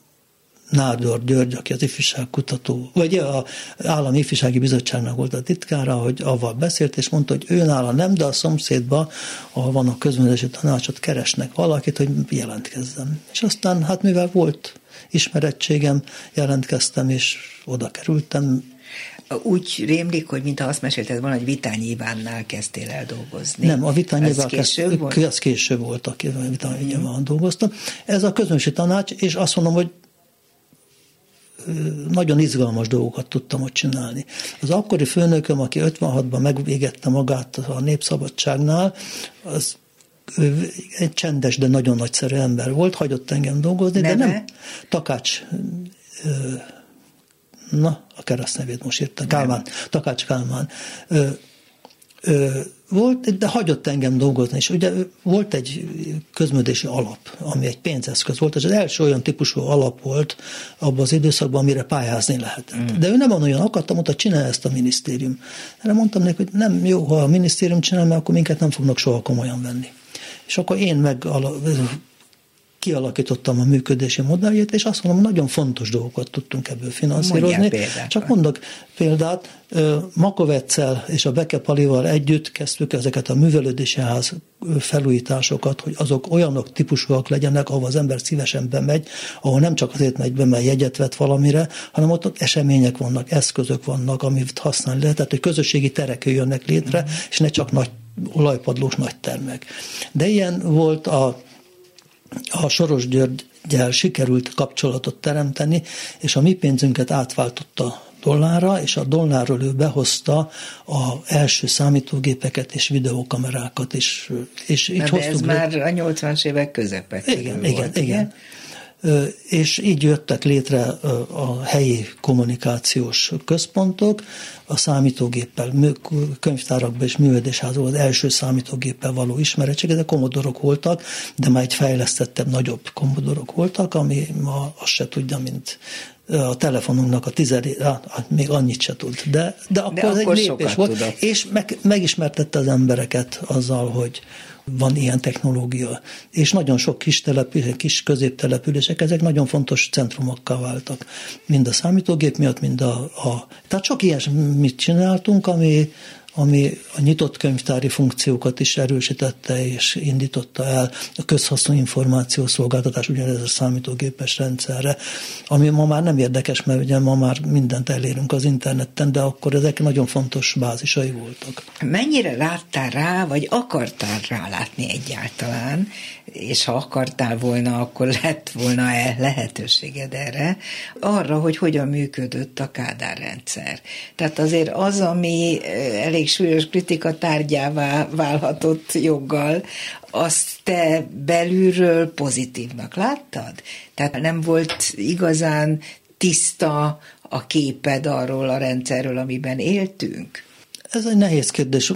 Nádor György, aki az ifjúságkutató, vagy az Állami Ifjúsági Bizottságnak volt a titkára, hogy avval beszélt, és mondta, hogy ő nála nem, de a szomszédban, ahol van a közművelési tanácsot, keresnek valakit, hogy jelentkezzem. És aztán, hát mivel volt ismerettségem, jelentkeztem, és oda kerültem. Úgy rémlik, hogy mintha azt mesélted volna, hogy Vitányi Ivánnál kezdtél el dolgozni. Nem, a Vitányi Iván később volt? Az később volt, aki Vitányi Iván dolgoztam. Ez a közművelési tanács, és azt mondom, hogy nagyon izgalmas dolgokat tudtam ott csinálni. Az akkori főnököm, aki ötvenhatban megvégette magát a Népszabadságnál, az egy csendes, de nagyon nagyszerű ember volt, hagyott engem dolgozni, Neve? de nem Takács Na, a keresztnevét most írta, Kálmán, Takács Kálmán. Ö, ö, volt, de hagyott engem dolgozni, és ugye volt egy közművelési alap, ami egy pénzeszköz volt, és az első olyan típusú alap volt abban az időszakban, amire pályázni lehetett. Mm. De ő nem olyan akarta, mondta, csinálja ezt a minisztérium. Erre mondtam neki, hogy nem jó, ha a minisztérium csinál, mert akkor minket nem fognak soha komolyan venni. És akkor én meg kialakítottam a működési modelljét, és azt mondom, nagyon fontos dolgokat tudtunk ebből finanszírozni. Csak mondok példát, Makoveccel és a Beke Palival együtt kezdtük ezeket a művelődési ház felújításokat, hogy azok olyanok típusúak legyenek, ahol az ember szívesen bemegy, ahol nem csak azért megy be, mert jegyet vett valamire, hanem ott, ott események vannak, eszközök vannak, amit használni lehet, tehát hogy közösségi terek jönnek létre, mm. és ne csak nagy olajpadlós nagy termek. De ilyen volt a a Soros Györggyel sikerült kapcsolatot teremteni, és a mi pénzünket átváltotta dollárra, és a dollárról ő behozta az első számítógépeket és videókamerákat is. És így de ez le... már a nyolcvanas évek közepén. Igen, igen, volt, igen. igen. És így jöttek létre a helyi kommunikációs központok, a számítógéppel, könyvtárakban és művelődésházban az első számítógéppel való ismerettség, ezek komodorok voltak, de már egy fejlesztettebb, nagyobb komodorok voltak, ami ma azt se tudja, mint a telefonunknak a tizedé, még annyit se tud. De, de akkor, de ez akkor egy lépés volt, tudott. És meg, megismertette az embereket azzal, hogy van ilyen technológia. És nagyon sok kis, település, kis középtelepülések, ezek nagyon fontos centrumokká váltak. Mind a számítógép miatt, mind a... a tehát sok ilyesmit csináltunk, ami, ami a nyitott könyvtári funkciókat is erősítette és indította el, a közhasznú információszolgáltatás ugyanez a számítógépes rendszerre, ami ma már nem érdekes, mert ugye ma már mindent elérünk az interneten, de akkor ezek nagyon fontos bázisai voltak. Mennyire láttál rá, vagy akartál rálátni egyáltalán, és ha akartál volna, akkor lett volna -e lehetőséged erre, arra, hogy hogyan működött a Kádár rendszer. Tehát azért az, ami elég súlyos kritika tárgyává válhatott joggal, azt te belülről pozitívnak láttad? Tehát nem volt igazán tiszta a képed arról a rendszerről, amiben éltünk? Ez egy nehéz kérdés.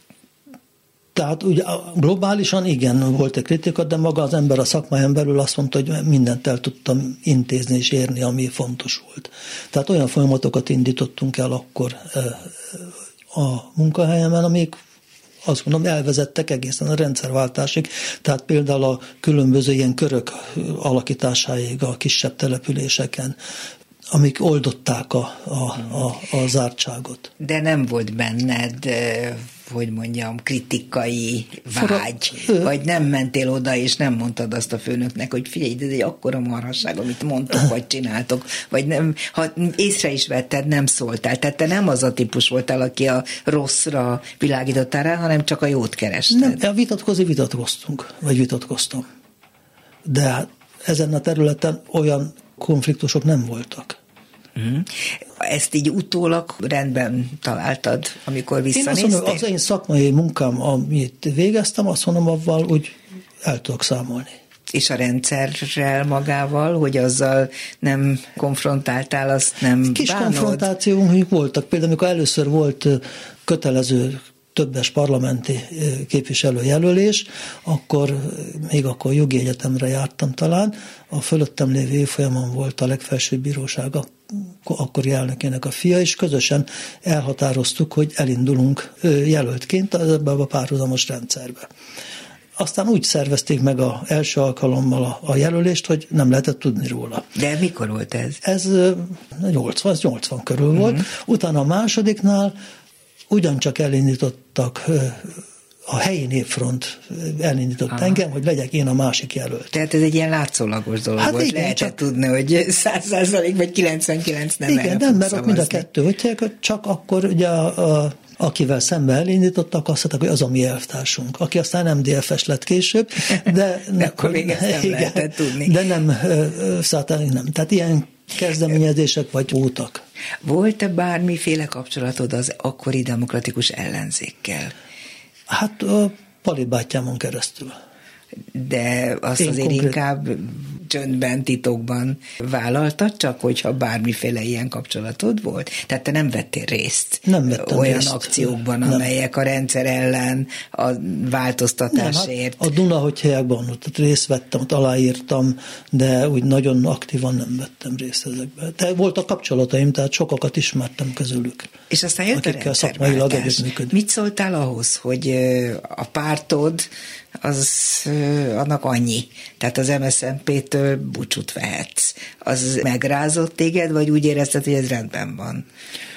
Tehát ugye globálisan igen, volt egy kritika, de maga az ember a szakmáján belül azt mondta, hogy mindent el tudtam intézni és érni, ami fontos volt. Tehát olyan folyamatokat indítottunk el akkor a munkahelyemen, amik azt mondom, elvezettek egészen a rendszerváltásig. Tehát például a különböző ilyen körök alakításáig a kisebb településeken, amik oldották a, a, a, a zártságot. De nem volt benned, hogy mondjam, kritikai vágy, Fora, vagy nem mentél oda, és nem mondtad azt a főnöknek, hogy figyelj, ez egy akkora marhasság, amit mondtok, vagy csináltok, vagy nem, ha észre is vetted, nem szóltál. Tehát te nem az a típus voltál, aki a rosszra világítottál rá, hanem csak a jót kerested. Nem, a vitatkozni vitatkoztunk, vagy vitatkoztam. De ezen a területen olyan konfliktusok nem voltak. Mm. Ezt így utólag rendben találtad, amikor visszanéztél? Én azt mondom, az én szakmai munkám, amit végeztem, azt mondom, avval úgy el tudok számolni. És a rendszerrel magával, hogy azzal nem konfrontáltál, azt nem Kis bánod? konfrontációink voltak. Például, amikor először volt kötelező többes parlamenti képviselőjelölés, akkor még akkor jogi egyetemre jártam talán, a fölöttem lévő évfolyamon volt a legfelsőbb bíróság akkori elnökének a fia, és közösen elhatároztuk, hogy elindulunk jelöltként ebbe a párhuzamos rendszerbe. Aztán úgy szervezték meg az első alkalommal a, a jelölést, hogy nem lehetett tudni róla. De mikor volt ez? Ez nyolcvan, nyolcvan körül uh-huh. volt. Utána a másodiknál ugyancsak elindítottak, a helyi népfront elindított Aha. engem, hogy legyek én a másik jelölt. Tehát ez egy ilyen látszólagos dolog hát volt. Igen, lehetett csak... tudni, hogy száz százalék vagy kilencvenkilenc nem igen, nem, mert ott mind a kettő, hogy csak akkor ugye a, a akivel szemben elindítottak, azt mondták, hogy az a mi elvtársunk, aki aztán em dé ef-es lett később, de, de ne, akkor még ezt nem igen, lehetett tudni. De nem, szálltánig nem. Tehát ilyen kezdeményezések vagy voltak. Volt-e bármiféle kapcsolatod az akkori demokratikus ellenzékkel? Hát a Pali bátyámon keresztül. De azt Én azért konkrét... inkább csöndben, titokban vállaltad, csak hogyha bármiféle ilyen kapcsolatod volt? Tehát te nem vettél részt nem vettem olyan részt. akciókban, Nem. amelyek a rendszer ellen, a változtatásért. Nem, hát a Dunahogyhelyekban ott részt vettem, ott aláírtam, de úgy nagyon aktívan nem vettem részt ezekben. De volt a kapcsolataim, tehát sokakat ismertem közülük. És aztán jött akikkel a szakmailag rendszerváltás. együttműködni. Mit szóltál ahhoz, hogy a pártod az annak annyi? Tehát az em es zé en pé-től búcsút vehetsz. Az megrázott téged, vagy úgy érezted, hogy ez rendben van?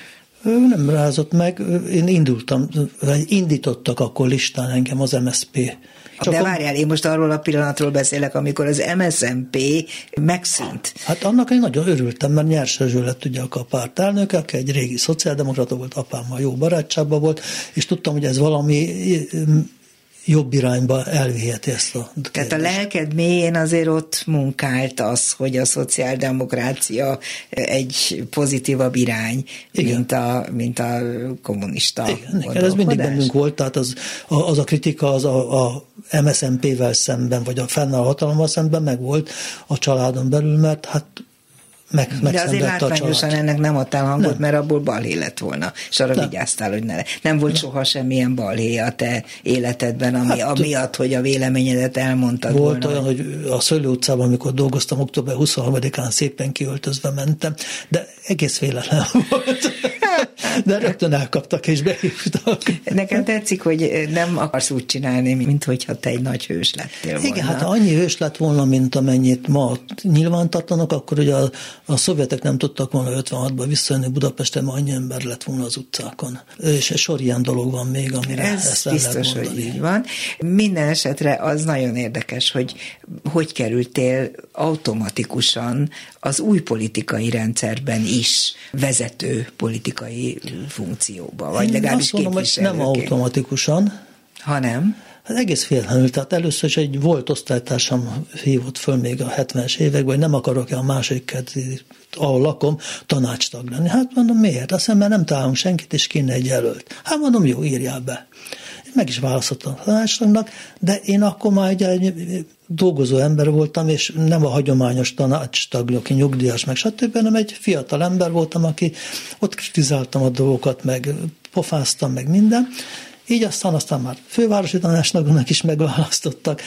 Nem rázott meg, én indultam, vagy indítottak akkor listán engem az em es zé pé. Csak De várjál, én most arról a pillanatról beszélek, amikor az em es zé en pé megszűnt. Hát annak én nagyon örültem, mert Nyers Erzső lett ugye a párt elnöke, aki egy régi szociáldemokrata volt, apámmal jó barátságban volt, és tudtam, hogy ez valami jobb irányba elviheti ezt a kérdést. Tehát a lelked mélyén azért ott munkált az, hogy a szociáldemokrácia egy pozitívabb irány, mint a, mint a kommunista Igen, igen, ez mindig bennünk volt, tehát az a, az a kritika az a, a em es zé en pé-vel szemben, vagy a fennálló hatalommal szemben meg volt a családon belül, mert hát Meg, De azért látványosan ennek nem adtál hangot, nem. Mert abból balhé lett volna, és arra nem. vigyáztál, hogy ne le. Nem volt nem. soha semmilyen balhé a te életedben, ami hát, amiatt, hogy a véleményedet elmondtad volt volna. Volt olyan, hogy a Szőlő utcában, amikor dolgoztam, október huszonharmadikán szépen kiöltözve mentem, de egész véletlen volt. De rögtön elkaptak és behívtak. Nekem tetszik, hogy nem akarsz úgy csinálni, mint hogyha te egy nagy hős lettél volna. Igen, hát ha annyi hős lett volna, mint amennyit ma nyilvántartanak, akkor ugye a, a szovjetek nem tudtak volna ötvenhatban visszajönni Budapesten, ma annyi ember lett volna az utcákon. És egy sor ilyen dolog van még, amire Ez ezt el biztos, lehet mondani. hogy így van. Minden esetre az nagyon érdekes, hogy hogy kerültél automatikusan az új politikai rendszerben is vezető politikai funkcióba, vagy legalábbis képviselőként. Nem automatikusan. Ha nem? Hát egész félhetlenül. Tehát először is egy volt osztálytársam hívott föl még a hetvenes években, hogy nem akarok-e a másik kerti, ahol lakom, tanácstag lenni. Hát mondom, miért? Azt mondom, mert nem találunk senkit, és kéne egy jelölt. Hát mondom, jó, írjál be. Meg is választottam a tanácstagnak, de én akkor már egy dolgozó ember voltam, és nem a hagyományos tanácstag, aki nyugdíjas, meg stb., hanem egy fiatal ember voltam, aki ott kritizáltam a dolgokat, meg pofáztam, meg minden. Így aztán, aztán már fővárosi tanácsnagnak is megválasztottak,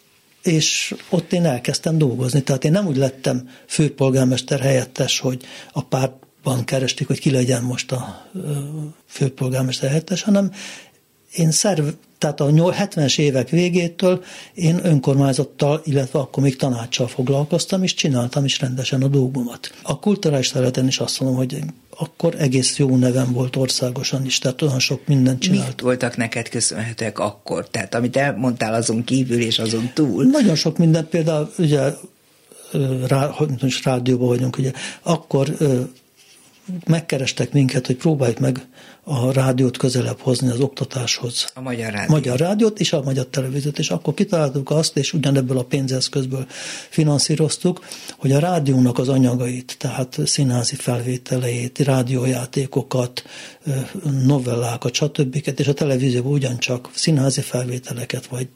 és ott én elkezdtem dolgozni. Tehát én nem úgy lettem főpolgármester helyettes, hogy a pártban keresték, hogy ki legyen most a főpolgármester helyettes, hanem én szerv, tehát a hetvenes évek végétől én önkormányzattal, illetve akkor még tanácssal foglalkoztam, és csináltam is rendesen a dolgomat. A kulturális területen is azt mondom, hogy akkor egész jó nevem volt országosan is, tehát olyan sok mindent csináltam. Mit voltak neked köszönhetőek akkor? Tehát amit elmondtál azon kívül és azon túl? Nagyon sok mindent, például ugye rá, most rádióban vagyunk, ugye akkor megkerestek minket, hogy próbáljuk meg a rádiót közelebb hozni az oktatáshoz. A Magyar Rádiót. Magyar Rádiót és a Magyar Televíziót, és akkor kitaláltuk azt, és ugyanebből a pénzeszközből finanszíroztuk, hogy a rádiónak az anyagait, tehát színházi felvételeit, rádiójátékokat, novellákat, stb. És a televízióban ugyancsak színházi felvételeket, vagy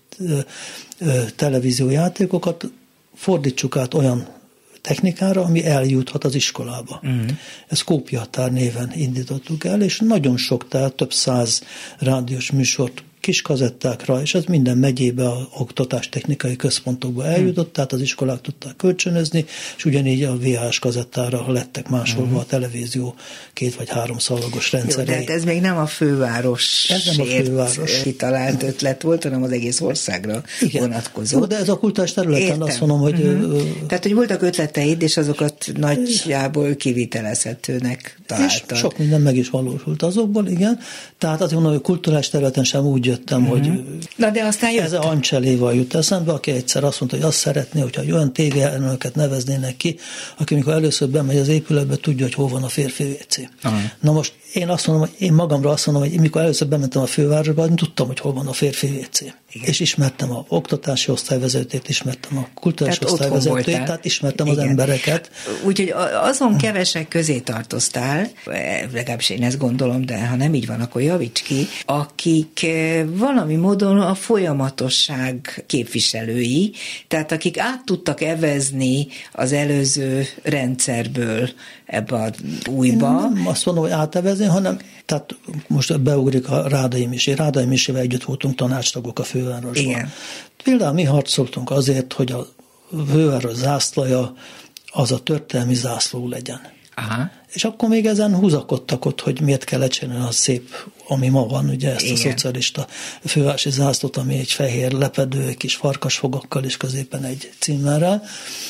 televíziójátékokat fordítsuk át olyan technikára, ami eljuthat az iskolába. Uh-huh. Ezt kópiatár néven indítottuk el, és nagyon sok, tehát több száz rádiós műsort kis kazettákra, és ez minden megyébe a oktatástechnikai központokba eljutott, hmm. tehát az iskolák tudták kölcsönözni, és ugyanígy a vé há es kazettára lettek másolva hmm. a televízió két vagy három szalagos rendszerei. Jó, de hát ez még nem a főváros ez nem a főváros kitalált ötlet volt, hanem az egész országra igen. vonatkozó. Jó, de ez a kultúrás területen értem. Azt mondom, hogy... Uh-huh. Tehát, hogy voltak ötleteid, és azokat nagyjából kivitelezhetőnek találtad. És sok minden meg is valósult azokból, igen. Tehát azt mondom, hogy kulturális területen sem úgy jöttem, uh-huh. hogy na de aztán ez a Ancseléval jut eszembe, aki egyszer azt mondta, hogy azt szeretné, hogyha olyan tévéelnököket neveznének ki, aki mikor először bemegy az épületbe, tudja, hogy hol van a férfi vé cé. Uh-huh. Na most én azt mondom, hogy én magamra azt mondom, hogy mikor először bementem a fővárosba, tudtam, hogy hol van a férfi vé cé. Igen. És ismertem a oktatási osztályvezetőt, ismertem a kulturális tehát osztályvezetőt, tehát ismertem Igen. az embereket. Úgyhogy azon kevesek közé tartoztál, legalábbis én ezt gondolom, de ha nem így van, akkor javíts ki, akik valami módon a folyamatosság képviselői, tehát akik át tudtak evezni az előző rendszerből ebbe a újba. Én nem azt mondom, hogy átevezni, hanem tehát most beugrik a Rádai Misi. Rádai Misivel együtt voltunk tanácstagok a fővárosban. Igen. Például mi harcoltunk azért, hogy a főváros zászlaja az a történelmi zászló legyen. Aha. És akkor még ezen húzakodtak ott, hogy miért kell lecserélni az szép, ami ma van, ugye ezt Igen. a szocialista fővárosi zászlót, ami egy fehér lepedő, kis farkasfogakkal és középen egy címerrel.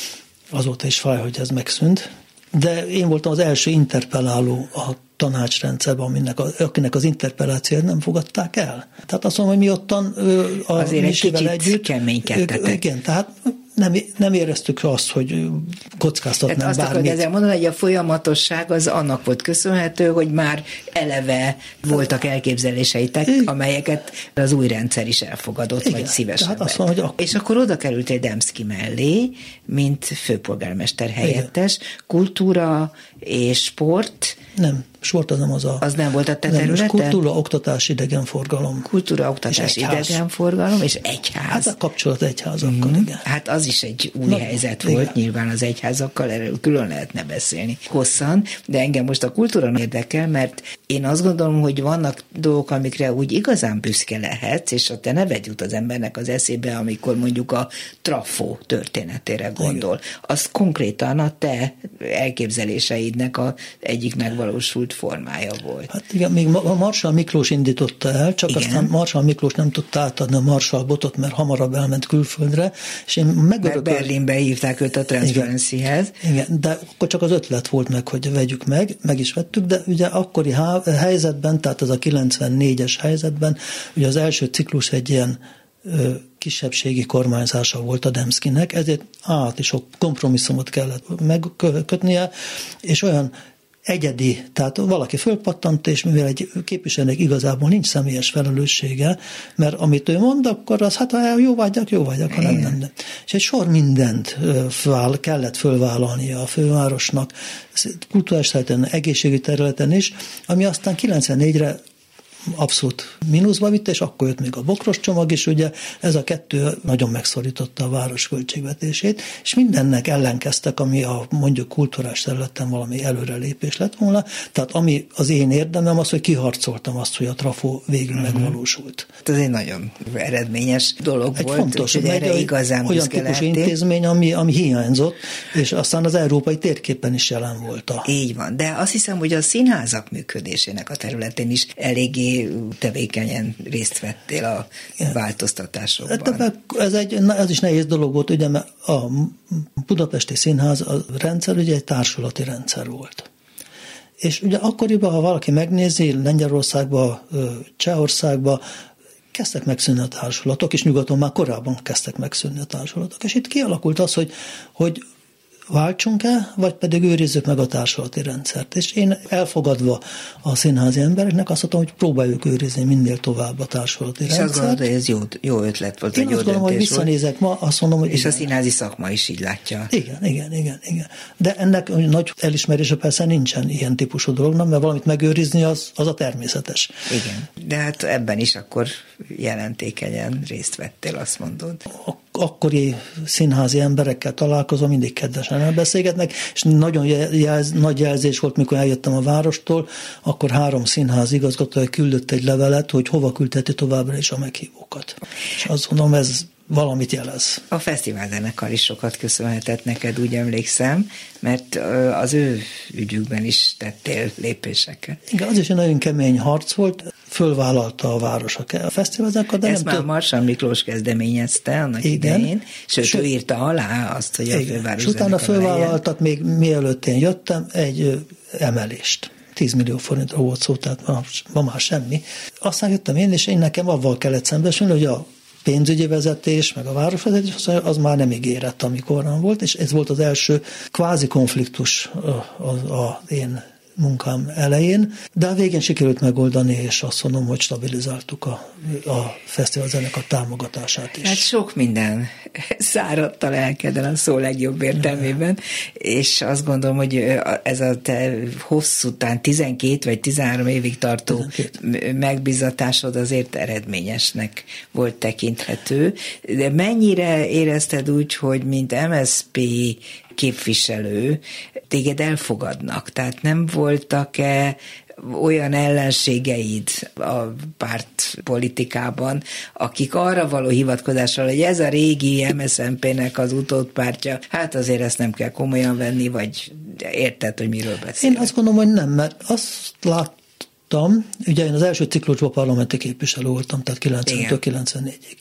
Azóta is fáj, hogy ez megszűnt. De én voltam az első interpelláló a tanácsrendszerben, aminek a, akinek az interpellációt nem fogadták el. Tehát azt mondom, hogy mi ottan a azért egy kicsit együtt, keménykedtetek. Igen, tehát nem, nem éreztük azt, hogy kockáztatnánk bármit. Tehát azt akarod ezzel mondani, hogy a folyamatosság az annak volt köszönhető, hogy már eleve voltak elképzeléseitek, igen. amelyeket az új rendszer is elfogadott, igen. vagy szívesen azt mondom, hogy ak- És akkor oda kerültél Demszky mellé, mint főpolgármester helyettes, igen. kultúra és sport. Nem, sport az nem az a... Az nem volt a te területe? Kultúra, oktatás, idegenforgalom. Kultúra, oktatás, idegenforgalom és egyház. Hát a kapcsolat egyházakkal, mm-hmm. igen. Hát az is egy új Na, helyzet igen. volt, nyilván az egyházakkal, erről külön lehetne beszélni hosszan, de engem most a kultúra érdekel, mert én azt gondolom, hogy vannak dolgok, amikre úgy igazán büszke lehetsz, és a te neved jut az embernek az eszébe, amikor mondjuk a Trafó történetére gondol. Igen. Az konkrétan a te elképzeléseidnek a egyik megvalósult formája volt. Hát igen, még a Marshall Miklós indította el, csak igen. aztán Marshall Miklós nem tudta átadni a Marshall botot, mert hamarabb elment külföldre, és én megörökölt... Mert Berlinbe hívták őt a Transparencyhez. Igen, igen, de akkor csak az ötlet volt meg, hogy vegyük meg, meg is vettük, de ugye akkori helyzetben, tehát ez a kilencvennégyes helyzetben, ugye az első ciklus egy ilyen ö, kisebbségi kormányzása volt a Demszkynek, ezért át is sok kompromisszumot kellett megkötnie, és olyan egyedi, tehát valaki fölpattant, és mivel egy képviselőnek igazából nincs személyes felelőssége, mert amit ő mond, akkor az, hát ha jó vagyok, jó vagyok, ha nem, nem, nem. És egy sor mindent fel, kellett fölvállalnia a fővárosnak, kulturális területen, egészségügyi területen is, ami aztán kilencvennégyre abszolút mínuszba vitte, és akkor jött még a bokros csomag is, ugye ez a kettő nagyon megszorította a város költségvetését, és mindennek ellenkeztek, ami a mondjuk kulturális területen valami előrelépés lett volna, tehát ami az én érdemem az, hogy kiharcoltam azt, hogy a Trafó végül uh-huh. megvalósult. Ez egy nagyon eredményes dolog egy volt, fontos, hogy erre igazán olyan típusú intézmény, ami, ami hiányzott, és aztán az európai térképen is jelen volt. A... Így van, de azt hiszem, hogy a színházak működésének a területén is eléggé tevékenyen részt vettél a igen. változtatásokban. De ez, egy, ez is nehéz dolog volt, ugye, mert a Budapesti Színház a rendszer ugye egy társulati rendszer volt. És ugye akkoriban, ha valaki megnézi, Lengyelországba, Csehországba, kezdtek megszűnni a társulatok, és nyugaton már korábban kezdtek megszűnni a társulatok. És itt kialakult az, hogy, hogy váltsunk-e, vagy pedig őrizzük meg a társulati rendszert. És én elfogadva a színházi embereknek azt mondtam, hogy próbáljuk őrizni minél tovább a társulati és rendszert. És azt gondolod, hogy ez jó, jó ötlet volt, én vagy jó azt gondolom, hogy visszanézek ma, azt mondom, hogy és igen. a színházi szakma is így látja. Igen, igen, igen, igen. De ennek nagy elismerése persze nincsen ilyen típusú dolognak, mert valamit megőrizni az, az a természetes. Igen, de hát ebben is akkor jelentékenyen részt vettél, azt mondod. Akkori színházi emberekkel találkozom, mindig kedvesen elbeszélgetnek, és nagyon jelz, nagy jelzés volt, mikor eljöttem a várostól, akkor három színház igazgatója küldött egy levelet, hogy hova küldheti továbbra is a meghívókat. És azt mondom, ez valamit jelez. A fesztiválzenekar is sokat köszönhetett neked, úgy emlékszem, mert az ő ügyükben is tettél lépéseket. Igen, az is egy nagyon kemény harc volt, fölvállalta a város a fesztiválzenekar, de ezt nem már Marshall Miklós kezdeményezte annak igen. idején, sőt, sőt, ő írta alá azt, hogy igen. a főváros és utána fölvállaltak, még mielőtt én jöttem, egy emelést. tíz millió forintra volt szó, tehát ma, ma már semmi. Aztán jöttem én, és én nekem avval kellett szembesülni, hogy a pénzügyi vezetés, meg a városvezetés, az már nem ígérett, amikor nem volt, és ez volt az első kvázi konfliktus az én munkám elején, de a végén sikerült megoldani, és azt mondom, hogy stabilizáltuk a, a fesztiválzenekar támogatását is. Hát sok minden száradt a lelkeden a szó legjobb értelmében, és azt gondolom, hogy ez a te hosszú után tizenkét vagy tizenhárom évig tartó tizenkét megbízatásod azért eredményesnek volt tekinthető, de mennyire érezted úgy, hogy mint em es zé pé képviselő téged elfogadnak? Tehát nem voltak-e olyan ellenségeid a pártpolitikában, akik arra való hivatkozással, hogy ez a régi em es zé en pé-nek az utódpártja, hát azért ezt nem kell komolyan venni, vagy érted, hogy miről beszélek? Én azt gondolom, hogy nem, mert azt láttam, ugye én az első ciklusban parlamenti képviselő voltam, tehát kilencventől kilencvennégyig.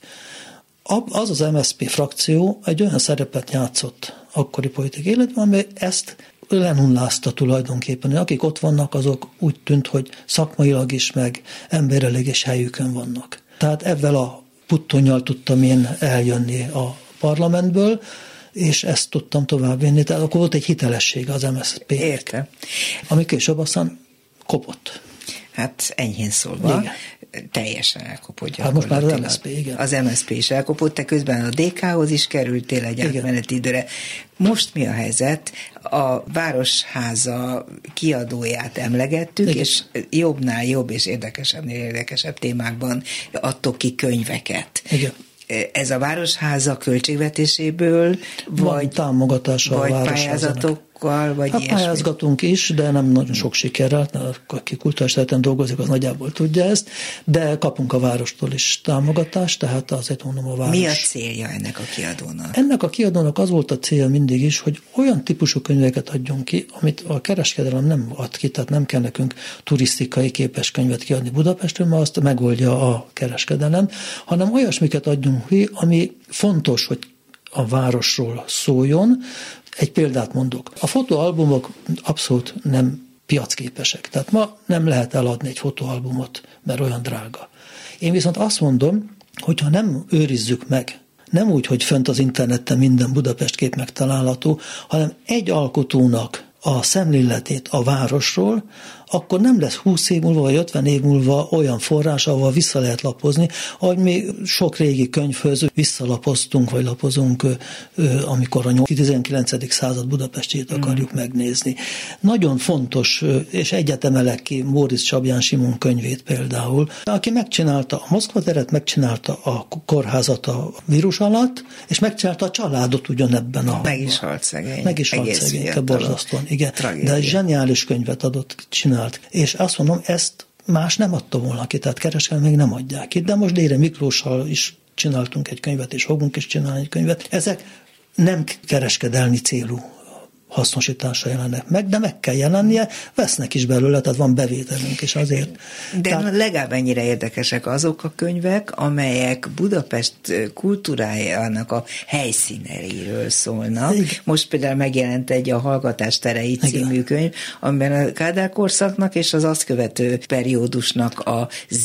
Az az em es zé pé frakció egy olyan szerepet játszott akkori politikai életben, ami ezt lenullázta tulajdonképpen. Akik ott vannak, azok úgy tűnt, hogy szakmailag is, meg emberileg is helyükön vannak. Tehát ebben a puttonnyal tudtam én eljönni a parlamentből, és ezt tudtam továbbvinni. Tehát akkor volt egy hitelessége az em es zé pé-nek. Értem. Ami később aztán kopott. Hát enyhén szólva. Igen. Teljesen elkopott hát most már az em es zé pé, igen. Az em es zé pé is elkopott, te közben a dé ká-hoz is kerültél egy átmeneti időre. Most mi a helyzet? A Városháza kiadóját emlegettük, igen. És jobbnál jobb és érdekesebbnél érdekesebb témákban adtok ki könyveket. Igen. Ez a Városháza költségvetéséből, vagy, támogatása vagy a pályázatok, vagy hát pályázgatunk is, de nem nagyon sok sikerrel, aki kulturális területen dolgozik, az nagyjából tudja ezt, de kapunk a várostól is támogatást, tehát azért mondom a város. Mi a célja ennek a kiadónak? Ennek a kiadónak az volt a célja mindig is, hogy olyan típusú könyveket adjunk ki, amit a kereskedelem nem ad ki, tehát nem kell nekünk turisztikai képes könyvet kiadni Budapesten, mert azt megoldja a kereskedelem, hanem olyasmiket adjunk ki, ami fontos, hogy a városról szóljon. Egy példát mondok. A fotóalbumok abszolút nem piacképesek. Tehát ma nem lehet eladni egy fotóalbumot, mert olyan drága. Én viszont azt mondom, hogyha nem őrizzük meg, nem úgy, hogy fönt az interneten minden Budapest kép megtalálható, hanem egy alkotónak a szemléletét a városról, akkor nem lesz húsz év múlva vagy ötven év múlva olyan forrás, ahol vissza lehet lapozni, ahogy mi sok régi könyvhöz visszalapoztunk, vagy lapozunk, amikor a tizenkilencedik század Budapestjét akarjuk mm. megnézni. Nagyon fontos, és egyet emelek ki Móricz Csabján Simon könyvét például, aki megcsinálta a Moszkva teret, megcsinálta a kórházat a vírus alatt, és megcsinálta a családot ugyanebben a... Meg is halt szegény. Meg is halt szegény, borzasztóan, igen. Tragédia. De egy zseniális könyvet adott, csinált. És azt mondom, ezt más nem adta volna ki, tehát kereskedelmi még nem adják ki, de most Dére Miklóssal is csináltunk egy könyvet, és fogunk is csinálni egy könyvet. Ezek nem kereskedelmi célú hasznosításra jelennek meg, de meg kell jelennie, vesznek is belőle, tehát van bevételünk is azért. De tehát... legalább ennyire érdekesek azok a könyvek, amelyek Budapest kultúrájának a helyszíneiről szólnak. Igen. Most például megjelent egy a Hallgatás terei című könyv, amiben a Kádár korszaknak és az azt követő periódusnak a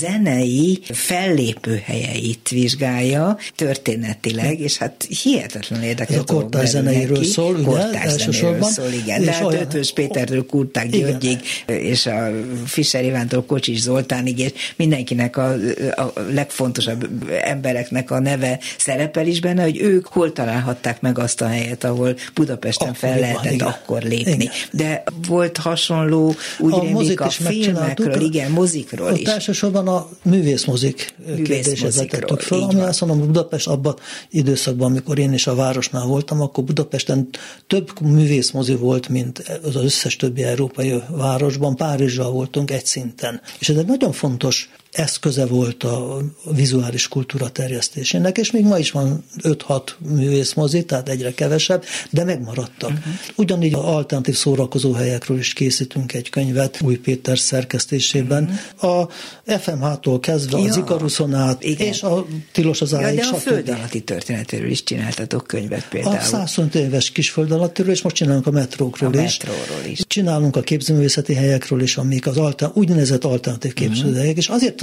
zenei fellépő helyeit vizsgálja történetileg, Igen. és hát hihetetlenül érdekes. Ez a kortárs zeneiről szól, ugye? Elsősorban. Szól, igen. De hát Ötvös Pétertől Kurták Györgyig, és a Fischer Ivántól Kocsis Zoltánig, és mindenkinek a, a legfontosabb embereknek a neve szerepel is benne, hogy ők hol találhatták meg azt a helyet, ahol Budapesten akkor fel lehetett igen. akkor lépni. Igen. De volt hasonló, úgy a rémlik a filmekről, igen, mozikról ott is. Elsősorban a művészmozik kérdéshez vetettük föl, ami azt mondom, hogy Budapest abban időszakban, amikor én is a városnál voltam, akkor Budapesten több művész mozi volt, mint az összes többi európai városban. Párizsban voltunk egy szinten. És ez egy nagyon fontos eszköze volt a vizuális kultúra terjesztésének, és még ma is van öt-hat művészmozi, tehát egyre kevesebb, de megmaradtak. Uh-huh. Ugyanígy az alternatív szórakozó helyekről is készítünk egy könyvet Új Péter szerkesztésében. Uh-huh. A ef em há-tól kezdve ja, az Ikaruszon át, igen. és a Tilos az áig, ja, de a föld alatti történetéről is csináltatok könyvet például. A százhúsz éves kis föld alattiról, és most csinálunk a metrókról a is. metróról is. Csinálunk a képzőművészeti helyekről is, amik az alter, úgynevezett alternatív képzőhelyek, uh-huh. és azért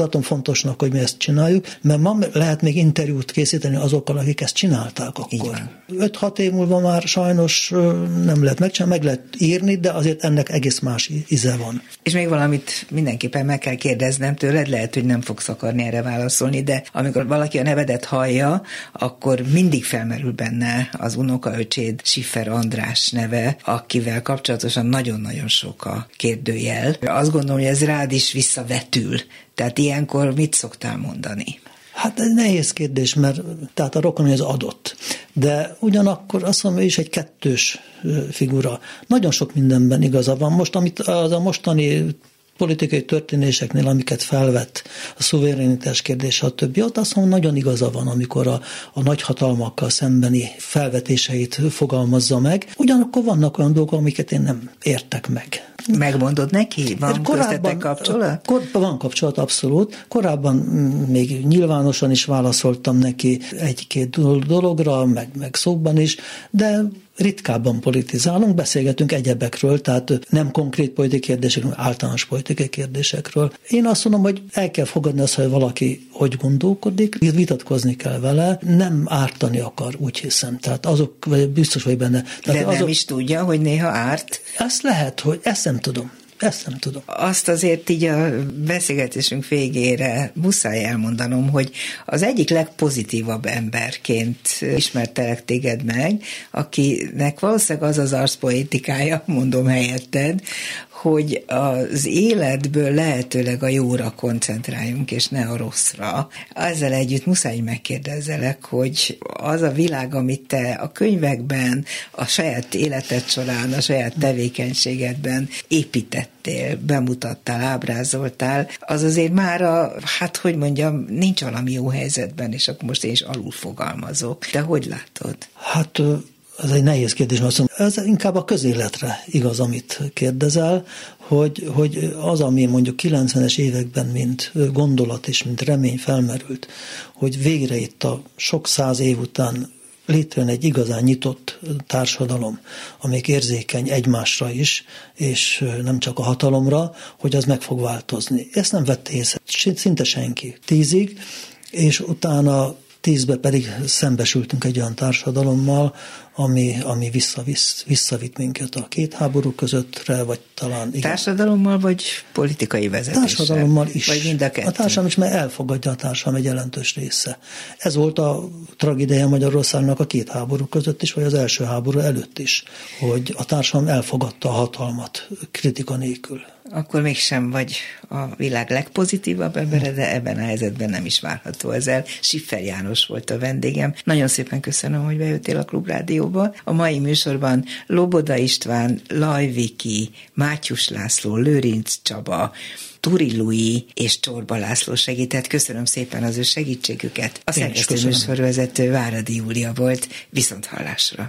tartom fontosnak, hogy mi ezt csináljuk, mert ma lehet még interjút készíteni azokkal, akik ezt csinálták akkor. öt-hat év múlva már sajnos nem lehet megcsinálni, meg lehet írni, de azért ennek egész más íze van. És még valamit mindenképpen meg kell kérdeznem tőled, lehet, hogy nem fogsz akarni erre válaszolni, de amikor valaki a nevedet hallja, akkor mindig felmerül benne az unokaöcséd Schiffer András neve, akivel kapcsolatosan nagyon-nagyon sok a kérdőjel. Azt gondolom, hogy ez rád is visszavetül. Tehát ilyenkor mit szoktál mondani? Hát ez nehéz kérdés, mert tehát a rokon az adott. De ugyanakkor azt mondom, hogy is egy kettős figura. Nagyon sok mindenben igaza van. Most, amit az a mostani politikai történéseknél, amiket felvett, a szuverenitás kérdése, a többi, ott azt mondom, nagyon igaza van, amikor a, a nagyhatalmakkal szembeni felvetéseit fogalmazza meg. Ugyanakkor vannak olyan dolgok, amiket én nem értek meg. Megmondod neki? Van köztetek kapcsolat? Kor, van kapcsolat, abszolút. Korábban még nyilvánosan is válaszoltam neki egy-két dologra, meg, meg szóban is, de ritkábban politizálunk, beszélgetünk egyebekről, tehát nem konkrét politikai kérdésekről, általános politikai kérdésekről. Én azt mondom, hogy el kell fogadni azt, hogy valaki hogy gondolkodik, vitatkozni kell vele, nem ártani akar, úgy hiszem. Tehát azok, vagy biztos vagy benne. Tehát de azok, nem is tudja, hogy néha árt? Ezt lehet, hogy ezt nem tudom. Ezt nem tudom. Azt azért így a beszélgetésünk végére muszáj elmondanom, hogy az egyik legpozitívabb emberként ismertelek téged meg, akinek valószínűleg az az arszpoetikája, mondom helyetted, hogy az életből lehetőleg a jóra koncentráljunk, és ne a rosszra. Ezzel együtt muszáj megkérdezzelek, hogy az a világ, amit te a könyvekben, a saját életed során, a saját tevékenységedben építettél, bemutattál, ábrázoltál, az azért már a, hát hogy mondjam, nincs valami jó helyzetben, és akkor most én is alul fogalmazok. De hogy látod? Hát ez egy nehéz kérdés, azt mondom, ez inkább a közéletre igaz, amit kérdezel, hogy, hogy az, ami mondjuk kilencvenes években mint gondolat és mint remény felmerült, hogy végre itt a sok száz év után létrejön egy igazán nyitott társadalom, amelyik érzékeny egymásra is, és nem csak a hatalomra, hogy az meg fog változni. Ezt nem vette észre szinte senki. Tízig, és utána tízbe pedig szembesültünk egy olyan társadalommal, ami, ami visszavisz, visszavitt minket a két háború közöttre, vagy talán... Igen. Társadalommal, vagy politikai vezetéssel? Társadalommal is. Vagy mind a kettő? A társadalom is, mert elfogadja a társadalom egy jelentős része. Ez volt a tragédiája Magyarországnak a két háború között is, vagy az első háború előtt is, hogy a társadalom elfogadta a hatalmat kritika nélkül. Akkor mégsem vagy a világ legpozitívabb embere, de ebben a helyzetben nem is várható ezzel. Schiffer János volt a vendégem. Nagyon szépen köszönöm, hogy bejöttél a Klubrádióba. A mai műsorban Loboda István, Laj Viki, Mátyus László, Lőrinc Csaba, Turi Lui és Csorba László segített. Köszönöm szépen az ő segítségüket. A szerkesztő műsorvezető Váradi Júlia volt. Viszonthallásra.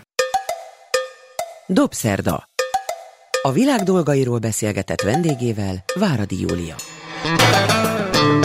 Dobszerda. A világ dolgairól beszélgetett vendégével Váradi Júlia.